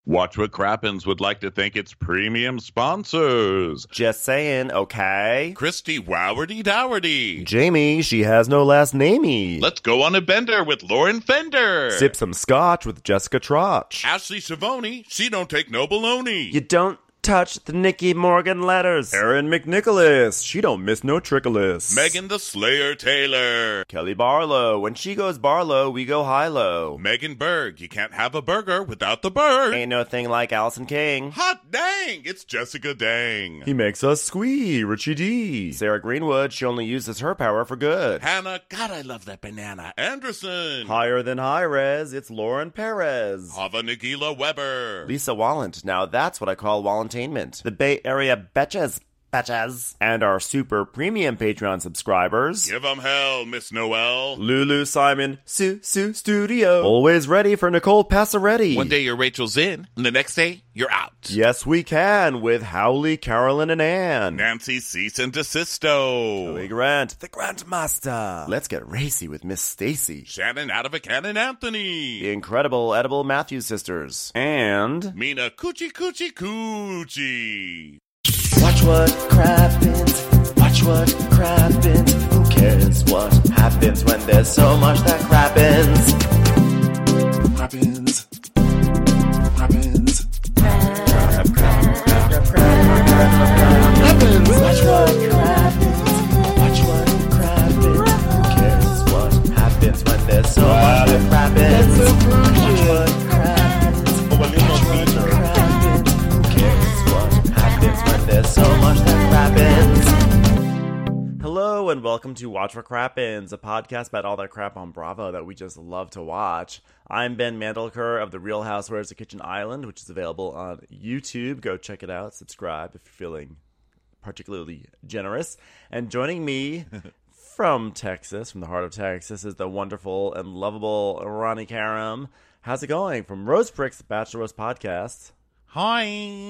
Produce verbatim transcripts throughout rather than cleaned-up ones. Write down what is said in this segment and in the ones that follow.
Watch What Crappens would like to thank its premium sponsors. Just saying, okay? Christy Wowardy Dowardy. Jamie, she has no last namey. Let's go on a bender with Lauren Fender. Sip some scotch with Jessica Trotch. Ashley Savoni, she don't take no baloney. You don't touch the Nicky Morgan letters. Erin McNicholas, she don't miss no trickolas. Megan the Slayer Taylor. Kelly Barlow, when she goes Barlow, we go high-low. Megan Berg, you can't have a burger without the bird. Ain't no thing like Allison King. Hot dang, it's Jessica Dang. He makes us squee, Richie D. Sarah Greenwood, she only uses her power for good. Hannah, God, I love that banana. Anderson. Higher than high-res, it's Lauren Perez. Hava Nagila Weber. Lisa Wallant, now that's what I call Wallant. The Bay Area betches, betches. And our super premium Patreon subscribers. Give 'em hell, Miss Noel. Lulu Simon, Sue Sue Studio. Always ready for Nicole Passaretti. One day your Rachel's in, and the next day you're out. Yes, we can with Howley, Carolyn, and Ann. Nancy Cease and Desisto. Joey Grant, the Grandmaster. Let's get racy with Miss Stacy. Shannon out of a cannon Anthony. The incredible Edible Matthews sisters. And Mina Coochie Coochie Coochie. Watch what crappens, watch what crappens. Who cares what happens when there's so much that crappens? Crappens, crappens, crap, crap, crap, crap, crap, crappens. Watch what crappens, watch what crappens. Who cares what happens when there's so much that crappens? Watch what crappens, watch what crappens. Who cares what happens when there's so much that crappens? hello and welcome to Watch What Crappens, a podcast about all that crap on Bravo that we just love to watch. I'm Ben Mandelker of The Real Housewives of Kitchen Island, which is available on YouTube. Go check it out. Subscribe if you're feeling particularly generous. And joining me from Texas, from the heart of Texas, is the wonderful and lovable Ronnie Karam. How's it going? From Rose Pricks, Bachelor Rose Podcast. Hi.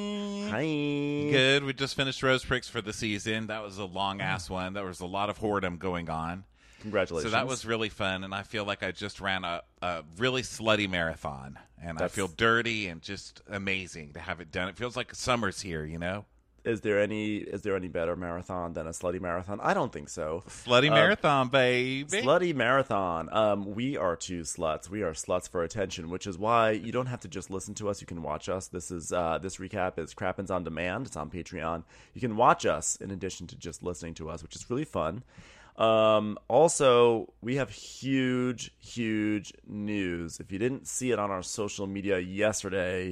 Hi. Good. We just finished Rose Pricks for the season. That was a long-ass one. There was a lot of whoredom going on. Congratulations. So that was really fun, and I feel like I just ran a, a really slutty marathon, and That's... I feel dirty and just amazing to have it done. It feels like summer's here, you know? Is there any is there any better marathon than a slutty marathon? I don't think so. Slutty uh, marathon, baby. Slutty marathon. Um, we are two sluts. We are sluts for attention, which is why you don't have to just listen to us. You can watch us. This is uh, this recap is Crappens on Demand. It's on Patreon. You can watch us in addition to just listening to us, which is really fun. Um, also, we have huge, huge news. If you didn't see it on our social media yesterday,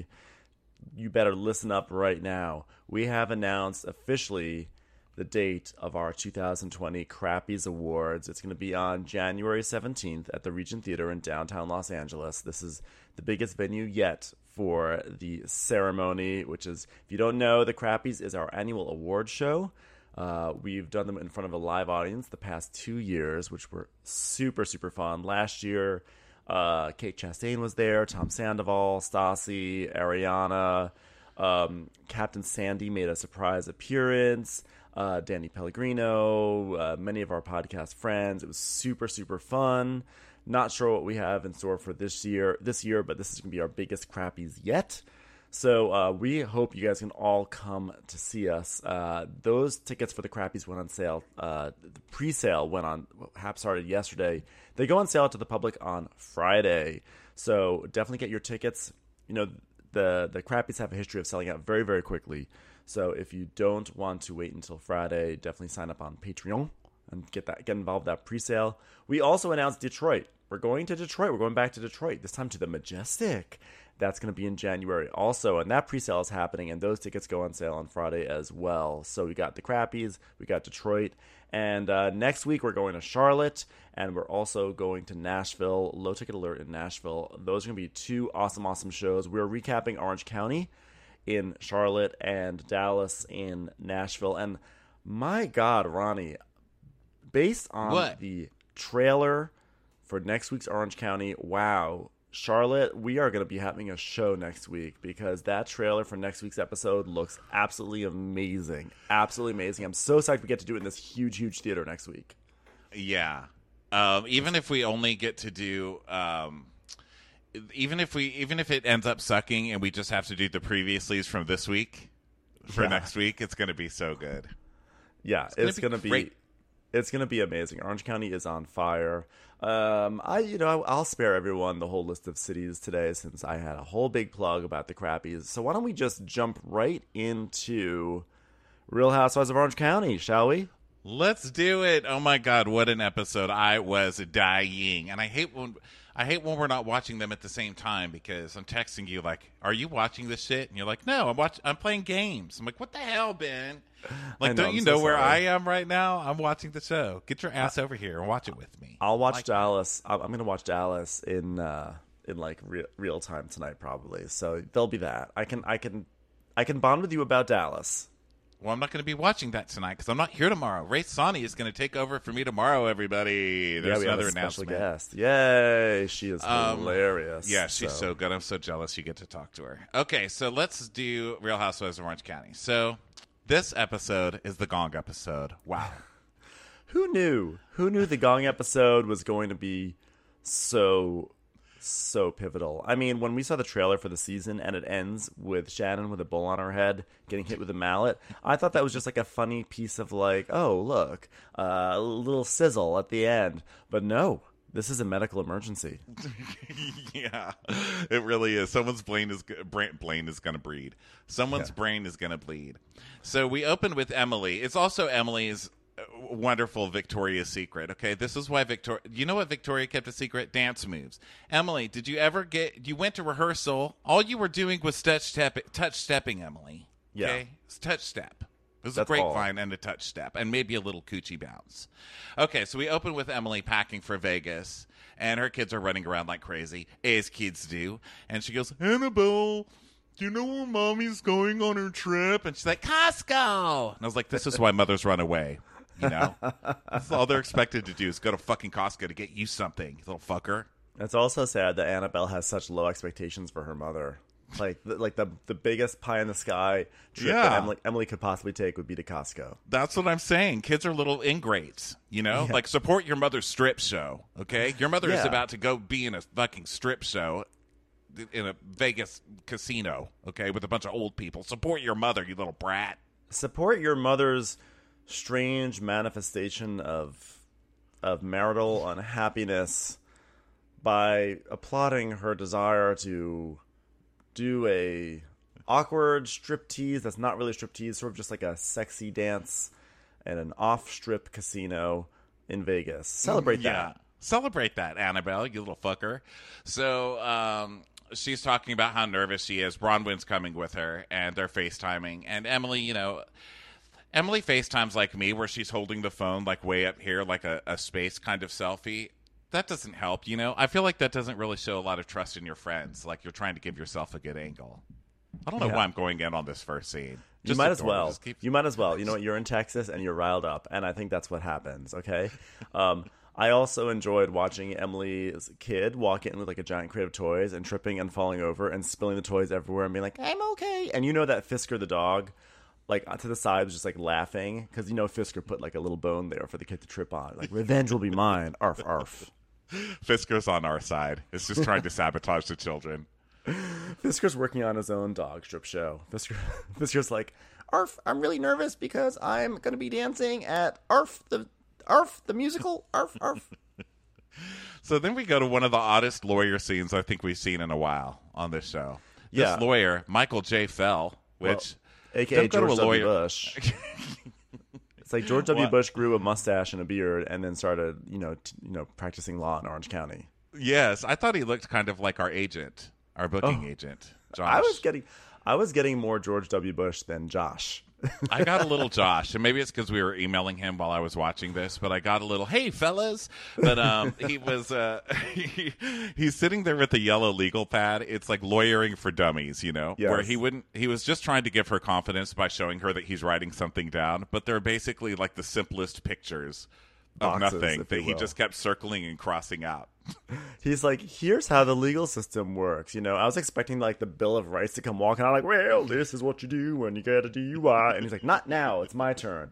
you better listen up right now. We have announced officially the date of our two thousand twenty Crappies Awards. It's going to be on January seventeenth at the Regent Theater in downtown Los Angeles. This is the biggest venue yet for the ceremony, which is, if you don't know, the Crappies is our annual award show. Uh, we've done them in front of a live audience the past two years, which were super, super fun. Last year, Uh, Kate Chastain was there, Tom Sandoval, Stassi, Ariana, um, Captain Sandy made a surprise appearance, uh, Danny Pellegrino, uh, many of our podcast friends. It was super, super fun. Not sure what we have in store for this year, this year, but this is going to be our biggest Crappies yet. So uh, we hope you guys can all come to see us. Uh, those tickets for the Crappies went on sale. Uh, the pre-sale went on, Hap started yesterday. They go on sale to the public on Friday. So definitely get your tickets. You know, the, the Crappies have a history of selling out very, very quickly. So if you don't want to wait until Friday, definitely sign up on Patreon and get that get involved in that pre-sale. We also announced Detroit. We're going to Detroit. We're going back to Detroit, this time to the Majestic. That's going to be in January also, and that pre-sale is happening, and those tickets go on sale on Friday as well. So we got the Crappies, we got Detroit, and uh, next week we're going to Charlotte, and we're also going to Nashville, Low Ticket Alert in Nashville. Those are going to be two awesome, awesome shows. We're recapping Orange County in Charlotte and Dallas in Nashville, and my God, Ronnie, based on what? the trailer for next week's Orange County, wow, Charlotte, we are going to be having a show next week because that trailer for next week's episode looks absolutely amazing. Absolutely amazing. I'm so psyched we get to do it in this huge, huge theater next week. Yeah. Um, even if we only get to do um, even if we even if it ends up sucking and we just have to do the previouslys from this week for Yeah. next week, it's going to be so good. Yeah, gonna it's be gonna be, great. it's gonna be amazing. Orange County is on fire. Um, I you know I'll spare everyone the whole list of cities today since I had a whole big plug about the crappies. So why don't we just jump right into Real Housewives of Orange County, shall we? Let's do it. Oh my god, what an episode. I was dying. And I hate when I hate when we're not watching them at the same time because I'm texting you like, "Are you watching this shit?" And you're like, "No, I'm watch I'm playing games." I'm like, "What the hell, Ben?" Like, I know, don't you I'm know so where I sorry. am right now? I'm watching the show. Get your ass over here and watch it with me. I'll watch Like- Dallas. I'm I'm gonna watch Dallas in uh, in like re- real time tonight, probably. So there'll be that. I can I can I can bond with you about Dallas. Well, I'm not going to be watching that tonight because I'm not here tomorrow. Ray Sani is going to take over for me tomorrow, everybody. There's yeah, we have another a special announcement. guest. Yay! She is Um, hilarious. Yeah, she's so. good. I'm so jealous you get to talk to her. Okay, so let's do Real Housewives of Orange County. So this episode is the Gong episode. Wow. Who knew? Who knew the Gong episode was going to be so, so pivotal? I mean, when we saw the trailer for the season and it ends with Shannon with a bull on her head getting hit with a mallet, I thought that was just like a funny piece of like, oh, look, uh, a little sizzle at the end. But no, this is a medical emergency. Yeah, it really is. Someone's brain is brain, brain is going to bleed. Someone's Yeah. brain is going to bleed. So we opened with Emily. It's also Emily's uh, wonderful Victoria's Secret. Okay, this is why Victoria. You know what Victoria kept a secret? Dance moves. Emily, did you ever get? You went to rehearsal. All you were doing was touch step, touch stepping. Emily. Yeah. Okay, it's touch step. It was That's a all. grapevine and a touch step, and maybe a little coochie bounce. Okay, so we open with Emily packing for Vegas, and her kids are running around like crazy, as kids do. And she goes, Annabelle, do you know where mommy's going on her trip? And she's like, Costco. And I was like, this is why mothers run away. You know, that's all they're expected to do is go to fucking Costco to get you something, you little fucker. It's also sad that Annabelle has such low expectations for her mother. Like, the, like the the biggest pie in the sky trip that Yeah. Emily, Emily could possibly take would be to Costco. That's what I'm saying. Kids are little ingrates, you know? Yeah. Like, support your mother's strip show, okay? Your mother is Yeah. about to go be in a fucking strip show in a Vegas casino, okay, with a bunch of old people. Support your mother, you little brat. Support your mother's strange manifestation of of marital unhappiness by applauding her desire to do a awkward striptease that's not really a striptease, sort of just like a sexy dance at an off-strip casino in Vegas. Celebrate Yeah. that. Celebrate that, Annabelle, you little fucker. So, um, she's talking about how nervous she is. Bronwyn's coming with her, and they're FaceTiming. And Emily, you know, Emily FaceTimes like me, where she's holding the phone like way up here, like a, a space kind of selfie. That doesn't help, you know? I feel like that doesn't really show a lot of trust in your friends. Like you're trying to give yourself a good angle. I don't know Yeah. why I'm going in on this first scene. You Just might as ignore it. well. Just keep- You might as well. You know what? You're in Texas and you're riled up, and I think that's what happens. Okay. Um, I also enjoyed watching Emily's kid walk in with like a giant crate of toys and tripping and falling over and spilling the toys everywhere and being like, "I'm okay." And you know that Fisker the dog, like to the side, was just like laughing because you know Fisker put like a little bone there for the kid to trip on. Like, revenge will be mine. Arf arf. Fisker's on our side. It's just trying to sabotage the children. Fisker's working on his own dog strip show. Fisker, Fisker's like, "Arf, I'm really nervous because I'm going to be dancing at Arf the Arf the musical. Arf Arf." So then we go to one of the oddest lawyer scenes I think we've seen in a while on this show. This Yeah. lawyer, Michael J. Fell, which A K A don't go to George a W. lawyer. Bush. It's like George W. What? Bush grew a mustache and a beard and then started, you know, t- you know, practicing law in Orange County. Yes, I thought he looked kind of like our agent, our booking Oh. agent, Josh. I was getting, I was getting more George W. Bush than Josh. I got a little Josh, and maybe it's because we were emailing him while I was watching this, but I got a little, hey, fellas. But um, he was, uh, he, he's sitting there with the yellow legal pad. It's like lawyering for dummies, you know, Yes. where he wouldn't, he was just trying to give her confidence by showing her that he's writing something down, but they're basically like the simplest pictures of Boxes, nothing if that you he will. just kept circling and crossing out. He's like, here's how the legal system works. You know, I was expecting like the Bill of Rights to come walking out like, well, this is what you do when you get a D U I. And he's like, not now. It's my turn.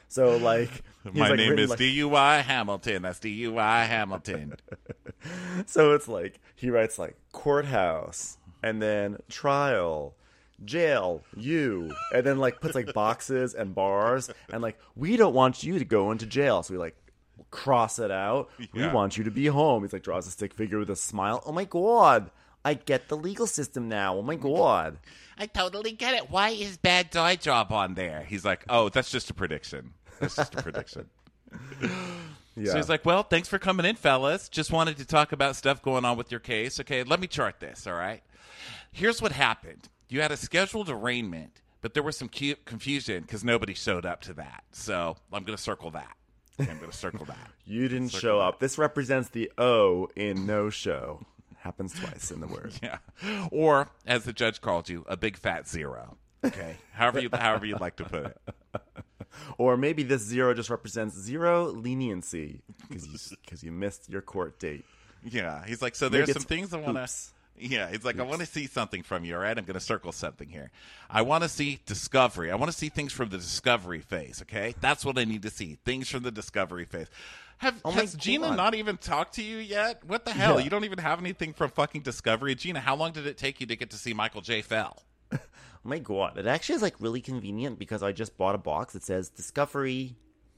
So like, he's, My like, name written, is like- D U I Hamilton. That's D U I Hamilton. So it's like he writes like courthouse and then trial, jail, you, and then like puts like boxes and bars and like we don't want you to go into jail. So we like cross it out. We Yeah. want you to be home. He's like draws a stick figure with a smile. Oh my god, I get the legal system now. Oh my god. I totally get it. Why is bad die job on there? He's like, oh, that's just a prediction. That's just a prediction. Yeah. So he's like, well, thanks for coming in, fellas. Just wanted to talk about stuff going on with your case. Okay, let me chart this, all right? Here's what happened. You had a scheduled arraignment, but there was some cu- confusion because nobody showed up to that. So I'm going to circle that. I'm going to circle that. You didn't Circle show that. up. This represents the O in no show. Happens twice in the word. Yeah. Or, as the judge called you, a big fat zero. Okay? however, you, however you'd like to put it. Or maybe this zero just represents zero leniency because you because you missed your court date. Yeah. He's like, so Maybe there's it's some things I want to... oops. Yeah, he's like, I want to see something from you, all right? I'm going to circle something here. I want to see discovery. I want to see things from the discovery phase, okay? That's what I need to see, things from the discovery phase. Have, Oh my has Gina God. not even talked to you yet? What the hell? Yeah. You don't even have anything from fucking Discovery. Gina, how long did it take you to get to see Michael J. Fell? Oh my god, it actually is like really convenient because I just bought a box that says Discovery.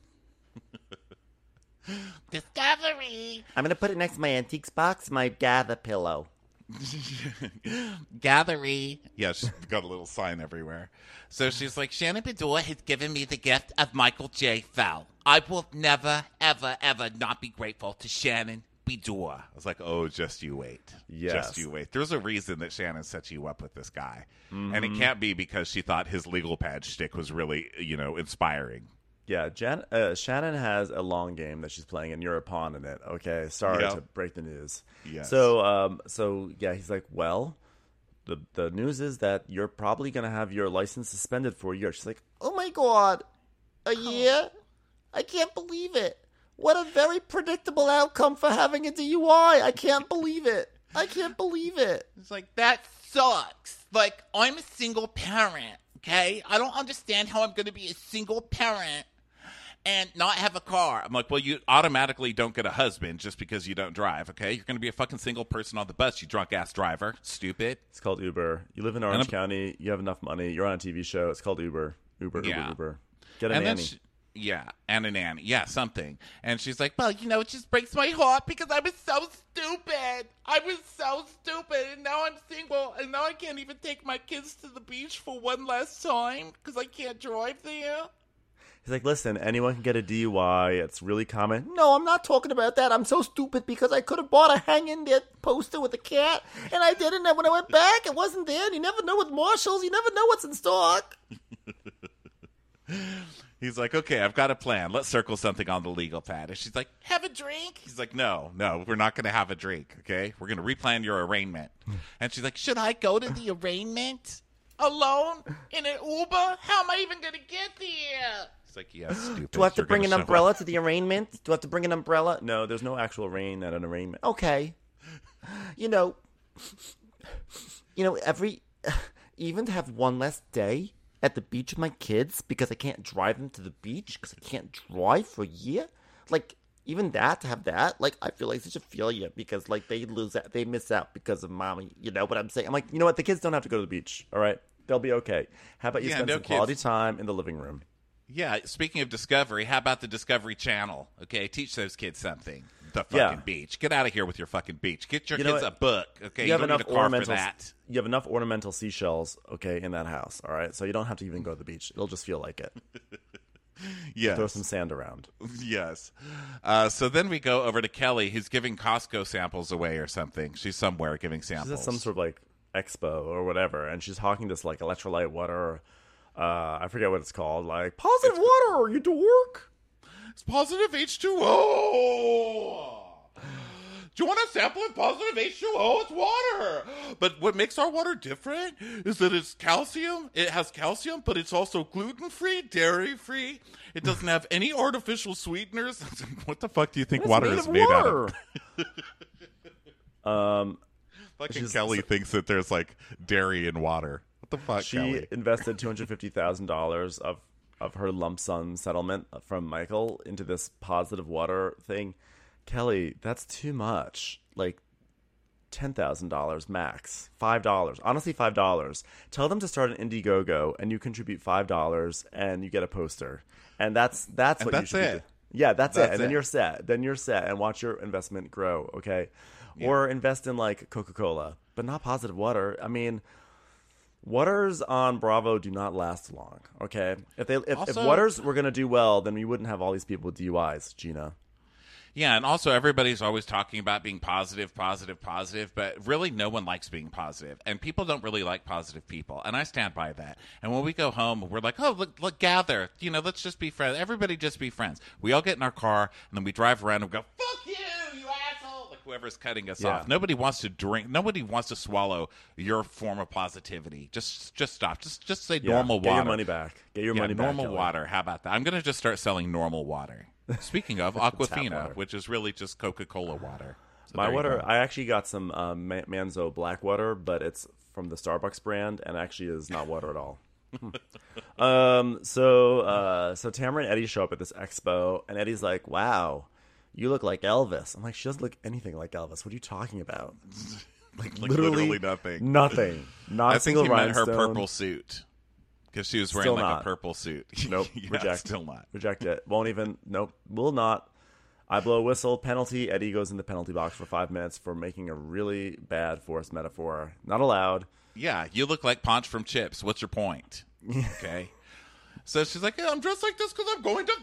Discovery! I'm gonna put it next to my antiques box, my gather pillow. Gathery. Yeah, she's got a little sign everywhere. So she's like, Shannon Bedour has given me the gift of Michael J. Fell. I will never, ever, ever not be grateful to Shannon Bedour. I was like, oh, just you wait. Yes. Just you wait. There's a reason that Shannon set you up with this guy. And it can't be because she thought his legal pad shtick was really, you know, inspiring. Yeah, Jan- uh, Shannon has a long game that she's playing, and you're a pawn in it. Okay, sorry Yeah. to break the news. Yes. So, um, so yeah, he's like, well, the the news is that you're probably gonna have your license suspended for a year. She's like, oh my god, a year? I can't believe it. What a very predictable outcome for having a D U I. I can't believe it. I can't believe it. It's like, that sucks. Like, I'm a single parent, okay? I don't understand how I'm going to be a single parent and not have a car. I'm like, well, you automatically don't get a husband just because you don't drive, okay? You're going to be a fucking single person on the bus, you drunk-ass driver. Stupid. It's called Uber. You live in Orange I'm- County. You have enough money. You're on a T V show. It's called Uber. Uber, Yeah. Uber, Uber. Get a And then nanny. she, yeah, and a nanny. Yeah, something. And she's like, well, you know, it just breaks my heart because I was so stupid. I was so stupid, and now I'm single, and now I can't even take my kids to the beach for one last time because I can't drive there. He's like, listen, anyone can get a D U I. It's really common. No, I'm not talking about that. I'm so stupid because I could have bought a hang-in-there poster with a cat, and I didn't. And when I went back, it wasn't there. And you never know with Marshalls. You never know what's in stock. He's like, okay, I've got a plan. Let's circle something on the legal pad. And she's like, have a drink? He's like, no, no, we're not going to have a drink, okay? We're going to replan your arraignment. And she's like, should I go to the arraignment alone in an Uber? How am I even going to get there? He's like, yes, stupid. Do I have to You're bring gonna an show umbrella up." to the arraignment? Do I have to bring an umbrella? No, there's no actual rain at an arraignment. Okay. You know, you know, every, even to have one less day at the beach with my kids because I can't drive them to the beach because I can't drive for a year. Like, even that, to have that, like, I feel like such a failure because, like, they lose that, they miss out because of mommy. You know what I'm saying? I'm like, you know what? The kids don't have to go to the beach, all right? They'll be okay. How about you Yeah, spend no some quality kids. time in the living room? Yeah, speaking of Discovery, how about the Discovery Channel? Okay, teach those kids something. The fucking Yeah. beach. Get out of here with your fucking beach. Get your You know kids what? a book. Okay, You have don't enough need a car for ornamental. that. You have enough ornamental seashells, okay, in that house. All right, so you don't have to even go to the beach. It'll just feel like it. Yes. Throw some sand around. Yes. Uh, so then we go over to Kelly, who's giving Costco samples away or something. She's somewhere giving She's samples. at some sort of like expo or whatever, and she's hawking this like electrolyte water. Uh, I forget what it's called. Like positive water, you dork. It's positive H two O. Do you want a sample of positive H two O? It's water. But what makes our water different is that it's calcium. It has calcium, but it's also gluten-free, dairy-free. It doesn't have any artificial sweeteners. What the fuck do you think It's water made is of made water. out of? um, Fucking She's- Kelly thinks that there's like dairy in water. What the fuck, she Kelly? invested two hundred fifty thousand dollars of of her lump sum settlement from Michael into this positive water thing. Kelly, that's too much. Like ten thousand dollars max. five dollars. Honestly, five dollars. Tell them to start an Indiegogo and you contribute five dollars and you get a poster. And that's that's And what that's you should it. do. Yeah, that's, That's it. And then it. you're set. Then you're set and watch your investment grow, okay? Or invest in like Coca-Cola, but not positive water. I mean, waters on Bravo do not last long, okay? If they if, if Also- waters were going to do well, then we wouldn't have all these people with D U Is, Gina. Yeah, and also everybody's always talking about being positive, positive, positive, but really no one likes being positive. And people don't really like positive people, and I stand by that. And when we go home, we're like, oh, look, look gather. You know, let's just be friends. Everybody just be friends. We all get in our car, and then we drive around and go, fuck you, you asshole! Like whoever's cutting us Yeah. off. Nobody wants to drink. Nobody wants to swallow your form of positivity. Just just stop. Just just say Yeah, normal get water. your money back. Get your yeah, money back. normal Kelly. water. How about that? I'm going to just start selling normal water. Speaking of Aquafina, water. which is really just Coca-Cola water. So My there you water, go. I actually got some um, Ma- Manzo black water, but it's from the Starbucks brand and actually is not water at all. um. So, uh, so Tamara and Eddie show up at this expo, and Eddie's like, "Wow, you look like Elvis." I'm like, "She doesn't look anything like Elvis. What are you talking about?" Like, Like, literally, literally nothing. Nothing. Not I a think single he meant her rhinestone. purple suit because she was wearing Still like not. a purple suit. Nope. Yeah, reject. Still not. Reject it. Won't even. Nope. Will not. I blow a whistle. Penalty. Eddie goes in the penalty box for five minutes for making a really bad forced metaphor. Not allowed. Yeah, you look like Ponch from Chips. What's your point? Okay. So she's like, yeah, I'm dressed like this because I'm going to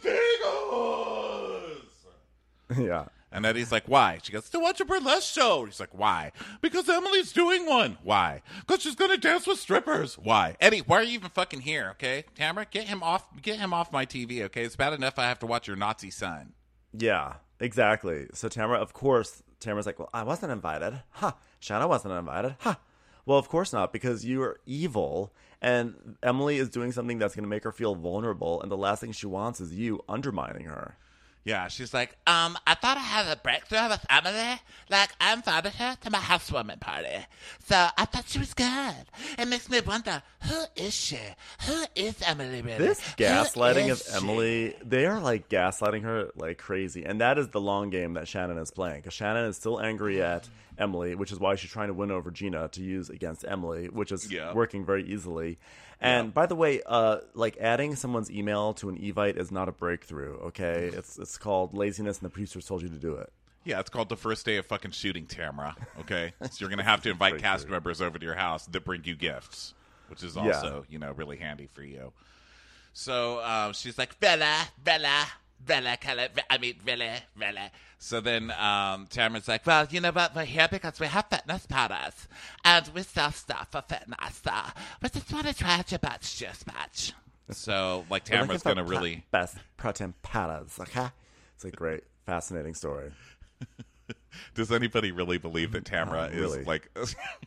Vegas. Yeah. And Eddie's like, why? She goes, to watch a burlesque show. He's like, why? Because Emily's doing one. Why? Because she's going to dance with strippers. Why? Eddie, why are you even fucking here, okay? Tamara, get him off Get him off my T V, okay? It's bad enough I have to watch your Nazi son. Yeah, exactly. So Tamara, of course, Tamara's like, well, I wasn't invited. Ha. Huh. Shanna wasn't invited. Ha. Huh. Well, of course not, because you are evil, and Emily is doing something that's going to make her feel vulnerable, and the last thing she wants is you undermining her. Yeah, she's like, um, I thought I had a breakthrough with Emily. Like, I invited her to my housewarming party. So I thought she was good. It makes me wonder, who is she? Who is Emily really? This Who gaslighting of is she? Emily, they are like gaslighting her like crazy. And that is the long game that Shannon is playing. Because Shannon is still angry at Emily, which is why she's trying to win over Gina to use against Emily, which is Yeah. working very easily. And by the way, uh, like adding someone's email to an Evite is not a breakthrough, okay? It's it's called laziness and the producers told you to do it. Yeah, it's called the first day of fucking shooting, Tamara. Okay? So you're going to have to invite Very cast true. members over to your house that bring you gifts, which is Yeah. also, you know, really handy for you. So um, she's like, Bella, Bella, Bella, Kelly, I mean, really, really. So then um, Tamara's like, well, you know what? We're here because we have fitness powders. And we sell stuff for fitness. So we just want to try out your butts just much. So, like, We're Tamara's looking going to for really... pa- best protein powders, okay? It's a great, fascinating story. Does anybody really believe that Tamara Not really. is, like...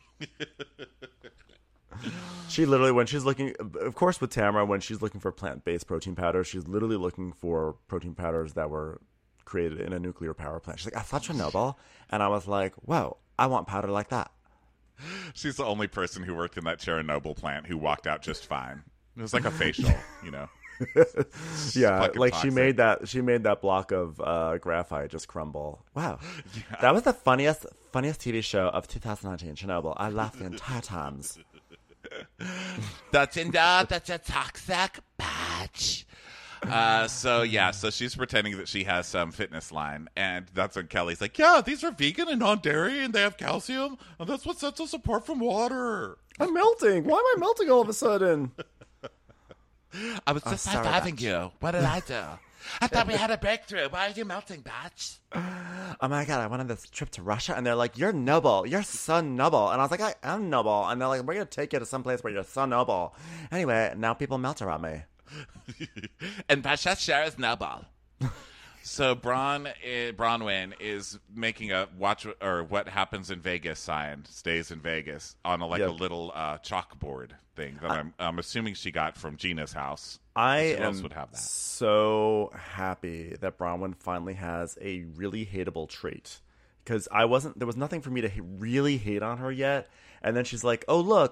She literally, when she's looking, of course, with Tamara, when she's looking for plant-based protein powders, she's literally looking for protein powders that were created in a nuclear power plant. She's like, I saw Chernobyl, and I was like, whoa, I want powder like that. She's the only person who worked in that Chernobyl plant who walked out just fine. It was like a facial, you know. Yeah, fucking like she toxic. made that. She made that block of uh, graphite just crumble. Wow, that was the funniest, funniest T V show of two thousand nineteen. Chernobyl. I laughed the entire times. That's in there. That's a toxic batch. Uh, so yeah, so she's pretending that she has some fitness line, and that's when Kelly's like, "Yeah, these are vegan and non-dairy, and they have calcium, and that's what sets us apart from water." I'm melting. Why am I melting all of a sudden? I was just sorry, high-fiving batch. you. What did I do? I thought we had a breakthrough. Why are you melting, batch? Oh my god, I went on this trip to Russia, and they're like, you're noble. You're so noble. And I was like, I am noble. And they're like, we're going to take you to some place where you're so noble. Anyway, now people melt around me. And Pasha Share is noble. So Bron, eh, Bronwyn is making a watch or what happens in Vegas sign, stays in Vegas on a, like Yep. a little uh, chalkboard thing that I'm, I'm assuming she got from Gina's house. I Who else am would have that? so happy that Bronwyn finally has a really hateable trait. Because I wasn't, there was nothing for me to ha- really hate on her yet. And then she's like, oh, look,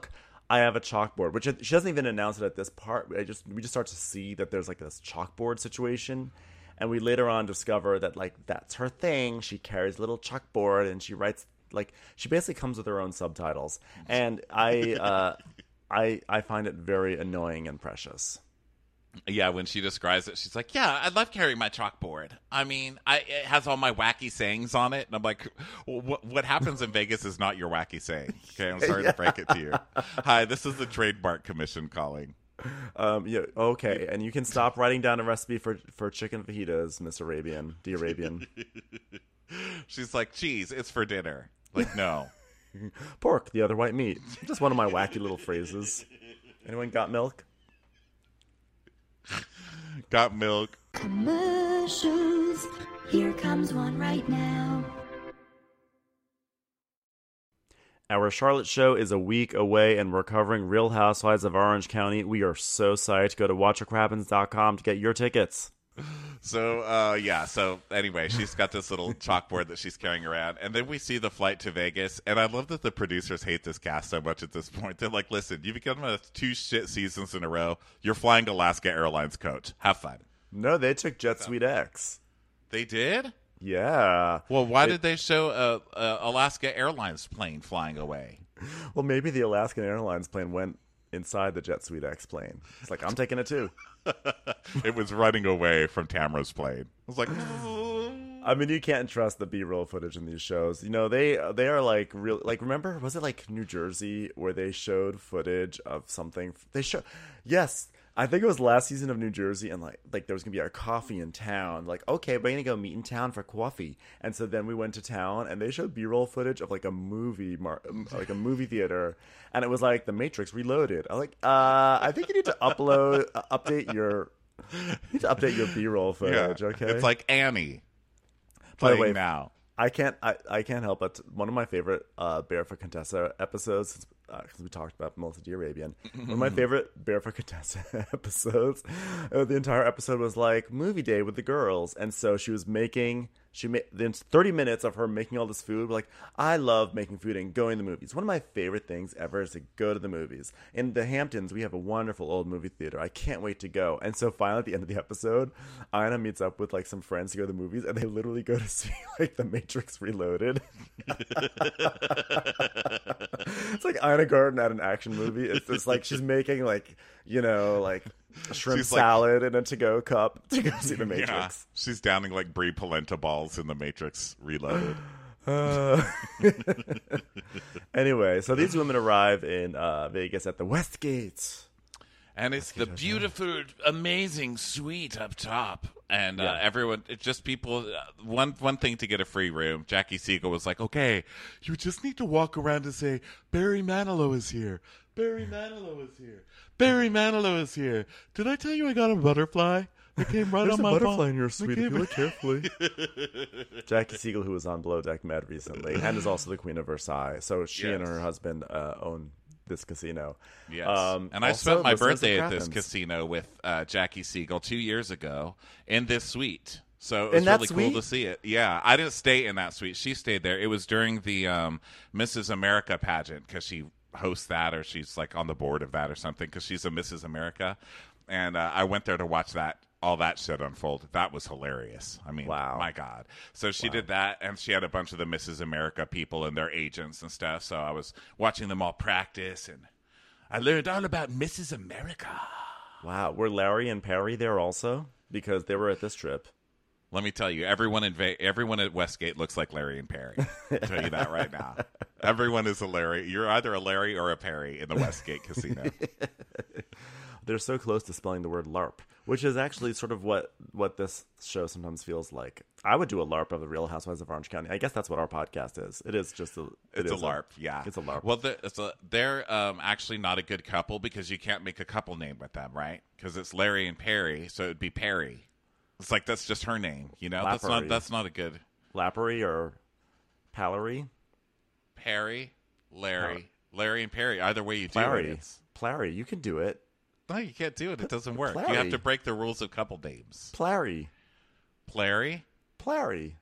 I have a chalkboard, which she doesn't even announce it at this part. I just we just start to see that there's like this chalkboard situation, and we later on discover that like that's her thing. She carries a little chalkboard and she writes like she basically comes with her own subtitles, and I uh, I I find it very annoying and precious. Yeah, when she describes it, she's like, "Yeah, I love carrying my chalkboard. I mean, I, it has all my wacky sayings on it." And I'm like, well, "What what happens in Vegas is not your wacky saying." Okay, I'm sorry yeah. to break it to you. Hi, this is the Trademark Commission calling. Um, yeah, okay, and you can stop writing down a recipe for for chicken fajitas, Miss Arabian, the Arabian. She's like, "Cheese, it's for dinner." Like, no. Pork, the other white meat. Just one of my wacky little phrases. Anyone got milk? Got milk. Commercials. Here comes one right now. Our Charlotte show is a week away, and we're covering Real Housewives of Orange County. We are so psyched. Go to watch what crappens dot com to get your tickets. So, uh, yeah. So, anyway, she's got this little chalkboard that she's carrying around. And then we see the flight to Vegas. And I love that the producers hate this cast so much at this point. They're like, listen, you've become a two shit seasons in a row. You're flying Alaska Airlines coach. Have fun. No, they took Jet Suite X. They did? Yeah. Well, why it, did they show a, a Alaska Airlines plane flying away? Well, maybe the Alaskan Airlines plane went inside the Jet Suite X plane. It's like, I'm taking it too. It was running away from Tamara's plane. I was like, I mean, you can't trust the B-roll footage in these shows. You know, they they are like real. Like, remember, was it like New Jersey where they showed footage of something? They show, yes, I think it was last season of New Jersey, and like like there was gonna be a coffee in town. Like, okay, we're gonna go meet in town for coffee. And so then we went to town, and they showed B-roll footage of like a movie, mar- like a movie theater, and it was like The Matrix Reloaded. I'm like, uh, I think you need to upload, uh, update your, you need to update your B-roll footage. Yeah. Okay, it's like Annie. By the way, now I can't I, I can't help but one of my favorite uh, Barefoot Contessa episodes, because uh, we talked about Melissa the Arabian. One of my favorite Barefoot Contessa episodes. Uh, the entire episode was like movie day with the girls, and so she was making she made then thirty minutes of her making all this food. Like, I love making food and going to the movies. One of my favorite things ever is to go to the movies. In the Hamptons, we have a wonderful old movie theater. I can't wait to go. And so finally, at the end of the episode, Ina meets up with like some friends to go to the movies, and they literally go to see like The Matrix Reloaded. It's like Ina Garten at an action movie. It's just like she's making like, you know, like a shrimp she's salad like, in a to-go cup to go see The Matrix. Yeah, she's downing like Brie Polenta balls in The Matrix Reloaded. Uh, anyway, so these women arrive in uh, Vegas at the Westgate. And it's the beautiful, amazing suite up top. And uh, Yeah. everyone, it's just people, uh, one one thing to get a free room. Jackie Siegel was like, okay, you just need to walk around and say, Barry Manilow is here. Barry Manilow is here. Barry Manilow is here. Did I tell you I got a butterfly? It came right There's on a my butterfly phone. in your suite if came- you look carefully. Jackie Siegel, who was on Below Deck Med recently, and is also the Queen of Versailles. So she and Yes. her husband uh, own this casino. Yes. Um, and I also, spent my listeners of birthday at this Crappens. casino with uh, Jackie Siegel two years ago in this suite. So it was In that really suite? cool to see it. Yeah, I didn't stay in that suite. She stayed there. It was during the um, Missus America pageant because she hosts that, or she's like on the board of that or something because she's a Missus America. And uh, I went there to watch that. All that shit unfold. That was hilarious. I mean, Wow. my God. So she did that, and she had a bunch of the Missus America people and their agents and stuff. So I was watching them all practice, and I learned all about Missus America. Wow. Were Larry and Perry there also? Because they were at this trip. Let me tell you, everyone in Va- everyone at Westgate looks like Larry and Perry. I'll tell you that right now. Everyone is a Larry. You're either a Larry or a Perry in the Westgate Casino. They're so close to spelling the word LARP, which is actually sort of what, what this show sometimes feels like. I would do a LARP of the Real Housewives of Orange County. I guess that's what our podcast is. It is just a... it It's a is LARP, yeah. It's a LARP. Well, the, it's a, they're um, actually not a good couple because you can't make a couple name with them, right? Because it's Larry and Perry, so it'd be Perry. It's like that's just her name, you know. That's not Lappery. that's not a good Lappery or Pallery? Perry, Larry, Larry and Perry. Either way you do Plary. it, it's, Plary. You can do it. no, you can't do it. It doesn't work. You Plary. have to break the rules of couple names. Plary. Plary, Plary.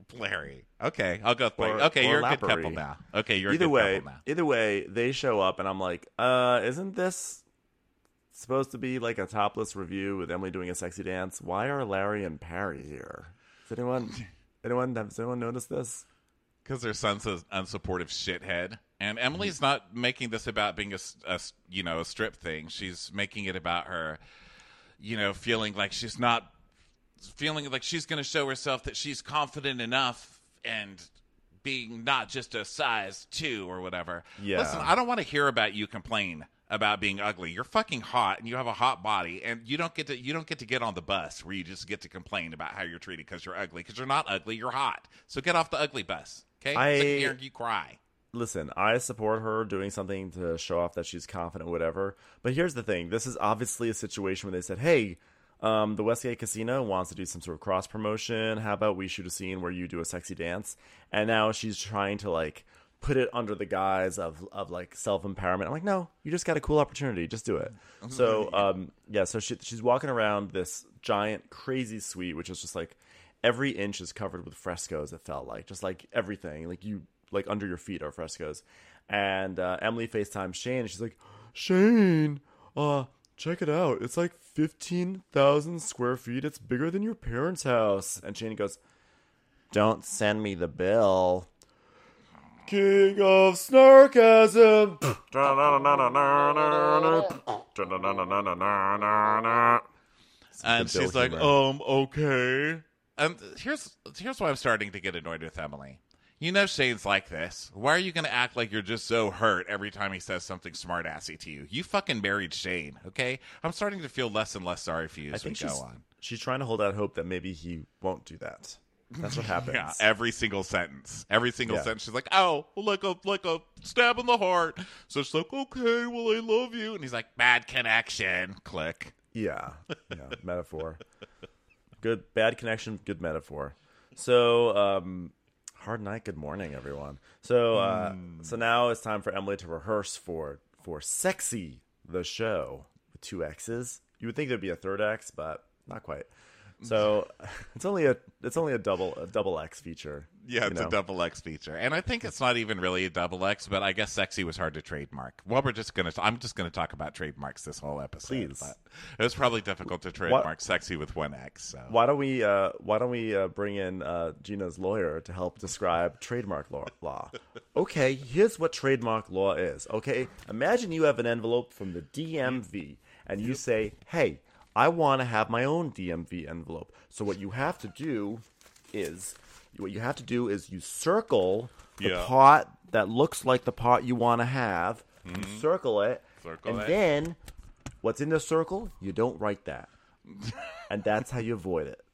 Larry. Okay, I'll go with Larry. Or- Okay, or you're a good Lappery. couple now. Okay, you're Either a good way, couple now. either way, they show up, and I'm like, uh, isn't this supposed to be like a topless review with Emily doing a sexy dance? Why are Larry and Parry here? Does anyone, anyone, has anyone noticed this? Because their son's an unsupportive shithead. And Emily's not making this about being a, s- a s- you know, a strip thing. She's making it about her, you know, feeling like she's not, feeling like she's going to show herself that she's confident enough and being not just a size two or whatever. Yeah. Listen, I don't want to hear about you complain about being ugly. You're fucking hot and you have a hot body, and you don't get to you don't get to get on the bus where you just get to complain about how you're treated because you're ugly. Because you're not ugly, you're hot. So get off the ugly bus. Okay, I- Sit here and you cry. Listen, I support her doing something to show off that she's confident, whatever. But here's the thing: this is obviously a situation where they said, "Hey, um, the Westgate Casino wants to do some sort of cross promotion. How about we shoot a scene where you do a sexy dance?" And now she's trying to like put it under the guise of of like self empowerment. I'm like, no, you just got a cool opportunity, just do it. So um, yeah, so she, she's walking around this giant, crazy suite, which is just like every inch is covered with frescoes. It felt like just like everything, like you. Like under your feet are frescoes. And uh, Emily FaceTimes Shane, and she's like, Shane, uh, check it out. It's like fifteen thousand square feet. It's bigger than your parents' house. And Shane goes, don't send me the bill. King of Snarkasm. And Bill she's like, humor. um, okay. And here's here's why I'm starting to get annoyed with Emily. You know Shane's like this. Why are you going to act like you're just so hurt every time he says something smart-assy to you? You fucking married Shane, okay? I'm starting to feel less and less sorry for you I as we think go she's, on. she's trying to hold out hope that maybe he won't do that. That's what happens. Yeah, every single sentence. Every single Yeah. sentence. She's like, oh, like a like a stab in the heart. So she's like, okay, well, I love you. And he's like, bad connection. Click. Yeah, yeah, metaphor. Good, bad connection, good metaphor. So, um, hard night. Good morning, everyone. So, uh, Mm. so now it's time for Emily to rehearse for for Sexy the Show with two X's. You would think there'd be a third X, but not quite. So it's only a it's only a double a double X feature. Yeah, you it's know? a double X feature, and I think it's not even really a double X. But I guess sexy was hard to trademark. Well, we're just gonna. I'm just gonna talk about trademarks this whole episode. Please. But it was probably difficult to trademark sexy with one X. So Why don't we uh, Why don't we uh, bring in uh, Gina's lawyer to help describe trademark law? law? Okay, here's what trademark law is. Okay, imagine you have an envelope from the D M V, and you say, "Hey, I want to have my own D M V envelope." So what you have to do is, what you have to do is you circle the Yeah. part that looks like the part you want to have. You circle it, Circle and it. then what's in the circle, you don't write that, and that's how you avoid it.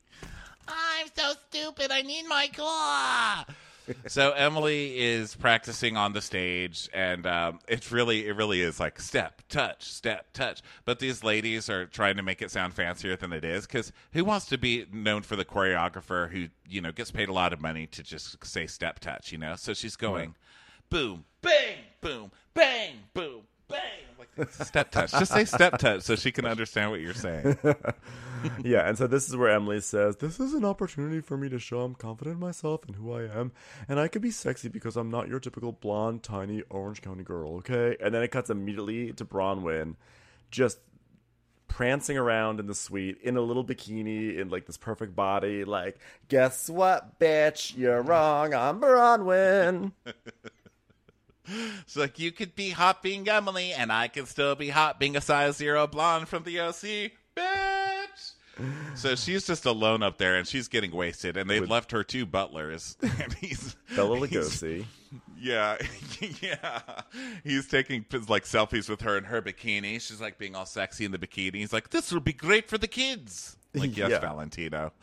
I'm so stupid. I need my car. So Emily is practicing on the stage, and um, it's really, it really is like step, touch, step, touch. But these ladies are trying to make it sound fancier than it is, because who wants to be known for the choreographer who, you know, gets paid a lot of money to just say step, touch, you know? So she's going, boom, bang, boom, bang, boom, bang. Like, step touch. Just say step touch so she can understand what you're saying. Yeah, and so this is where Emily says, "This is an opportunity for me to show I'm confident in myself and who I am, and I could be sexy because I'm not your typical blonde, tiny Orange County girl, okay?" And then it cuts immediately to Bronwyn, just prancing around in the suite in a little bikini in like this perfect body, like, "Guess what, bitch? You're wrong. I'm Bronwyn." It's like, you could be hot being Emily, and I can still be hot being a size zero blonde from the O C, bitch. So she's just alone up there, and she's getting wasted, and they've With- left her two butlers. And he's Bella he's- Lugosi. Yeah, yeah. He's taking like selfies with her in her bikini. She's like being all sexy in the bikini. He's like, this will be great for the kids. Like, yes, Yeah. Valentino.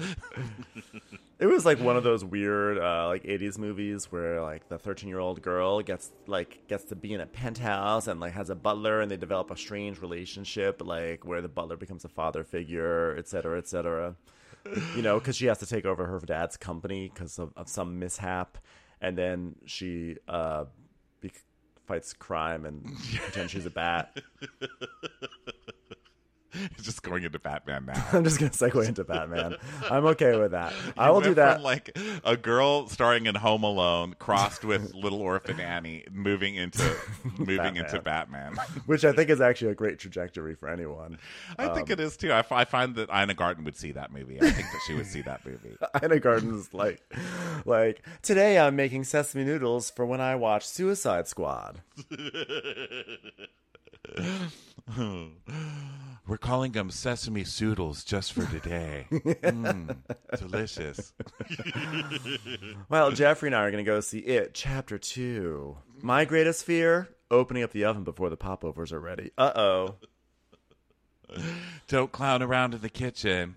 It was like one of those weird uh, like eighties movies where like the thirteen year old girl gets like gets to be in a penthouse and like has a butler, and they develop a strange relationship, like where the butler becomes a father figure, et cetera, et cetera. You know, because she has to take over her dad's company because of, of some mishap, and then she uh, be- fights crime and pretends she's a bat. Just going into Batman now. I'm just gonna segue into Batman. I'm okay with that. I You will do went that. From like a girl starring in Home Alone, crossed with Little Orphan Annie, moving into moving into Batman. Which I think is actually a great trajectory for anyone. I think it is too. I, f- I find that Ina Garten would see that movie. I think that she would see that movie. Ina Garten's like, like today I'm making sesame noodles for when I watch Suicide Squad. We're calling them sesame soodles just for today. Mm, delicious. Well, Jeffrey and I are going to go see it, Chapter two. My greatest fear, opening up the oven before the popovers are ready. Uh-oh. Don't clown around in the kitchen.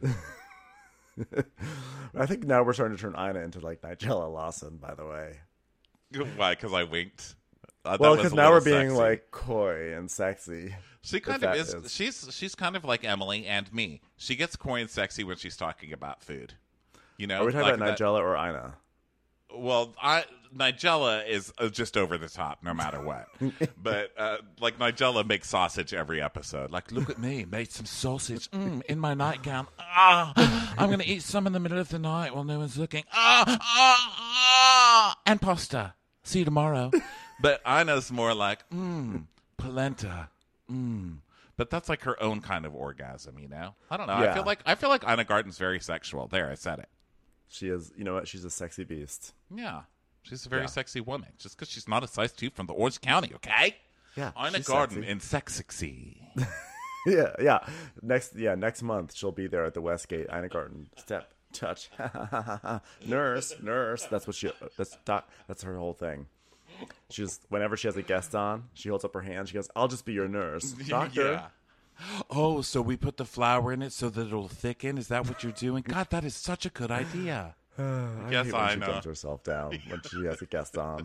I think now we're starting to turn Ina into like Nigella Lawson, by the way. Why? Because I winked. Uh, Well, because because now we're being like coy and sexy. She kind if of that is, is. She's she's kind of like Emily and me. She gets coy and sexy when she's talking about food. You know, Are we talking like about that- Nigella or Ina? Well, I Nigella is uh, just over the top, no matter what. But uh, like Nigella makes sausage every episode. Like, look at me, made some sausage mm, in my nightgown. Ah, I'm gonna eat some in the middle of the night while no one's looking. Ah, ah, ah, and pasta. See you tomorrow. But Ina's more like, mmm, polenta. Mm. But that's like her own kind of orgasm, you know? I don't know. I Yeah. feel like I feel like Ina Garten's very sexual. There, I said it. She is, you know what? She's a sexy beast. Yeah. She's a very Yeah. sexy woman. Just because she's not a size two from the Orange County, okay? Yeah, Ina she's Garten sexy. in Sexy. Yeah, yeah. Next, yeah, next month she'll be there at the Westgate. Ina Garten, step, touch, nurse, nurse. That's what she. That's doc, that's her whole thing. She's whenever she has a guest on, she holds up her hand. She goes, "I'll just be your nurse, doctor." Yeah. Oh, so we put the flour in it so that it'll thicken? Is that what you're doing? God, that is such a good idea. I Yes, hate when I she know. dumbs herself down when she has a guest on.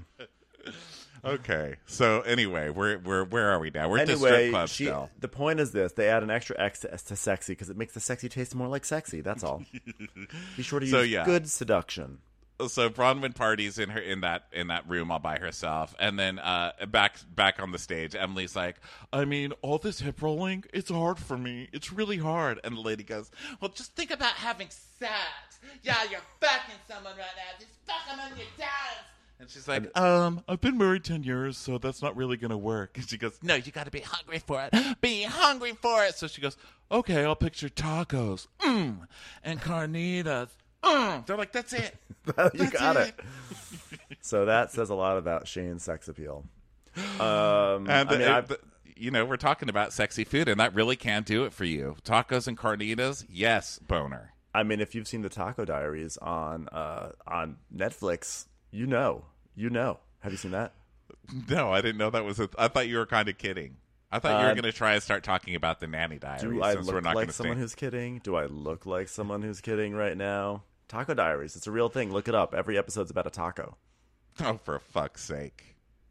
Okay. So anyway, we're we're where are we now? We're at the strip Anyway, club she, still. the point is this: they add an extra X to, to sexy because it makes the sexy taste more like sexy. That's all. Be sure to use So, yeah. good seduction. So Bronwyn parties in her in that in that room all by herself, and then uh, back back on the stage, Emily's like, "I mean, all this hip rolling, it's hard for me. It's really hard." And the lady goes, "Well, just think about having sex. Yeah, you're fucking someone right now. Just fuck them on your dance." And she's like, "Um, I've been married ten years, so that's not really gonna work." And she goes, "No, you got to be hungry for it. Be hungry for it." So she goes, "Okay, I'll picture tacos, mm, and carnitas." Mm. They're like, "That's it." you That's got it. it. So that says a lot about Shane's sex appeal. Um, And I mean, uh, I- the- you know, we're talking about sexy food, and that really can do it for you. Tacos and carnitas, yes, boner. I mean, if you've seen the Taco Diaries on uh, on Netflix, you know, you know. Have you seen that? No, I didn't know that was. A, I thought you were kind of kidding. I thought you were Uh, going to try and start talking about the Nanny Diaries. Do I since we're look not like gonna someone stay- who's kidding? Do I look like someone who's kidding right now? Taco Diaries. It's a real thing. Look it up. Every episode's about a taco. Oh, for fuck's sake!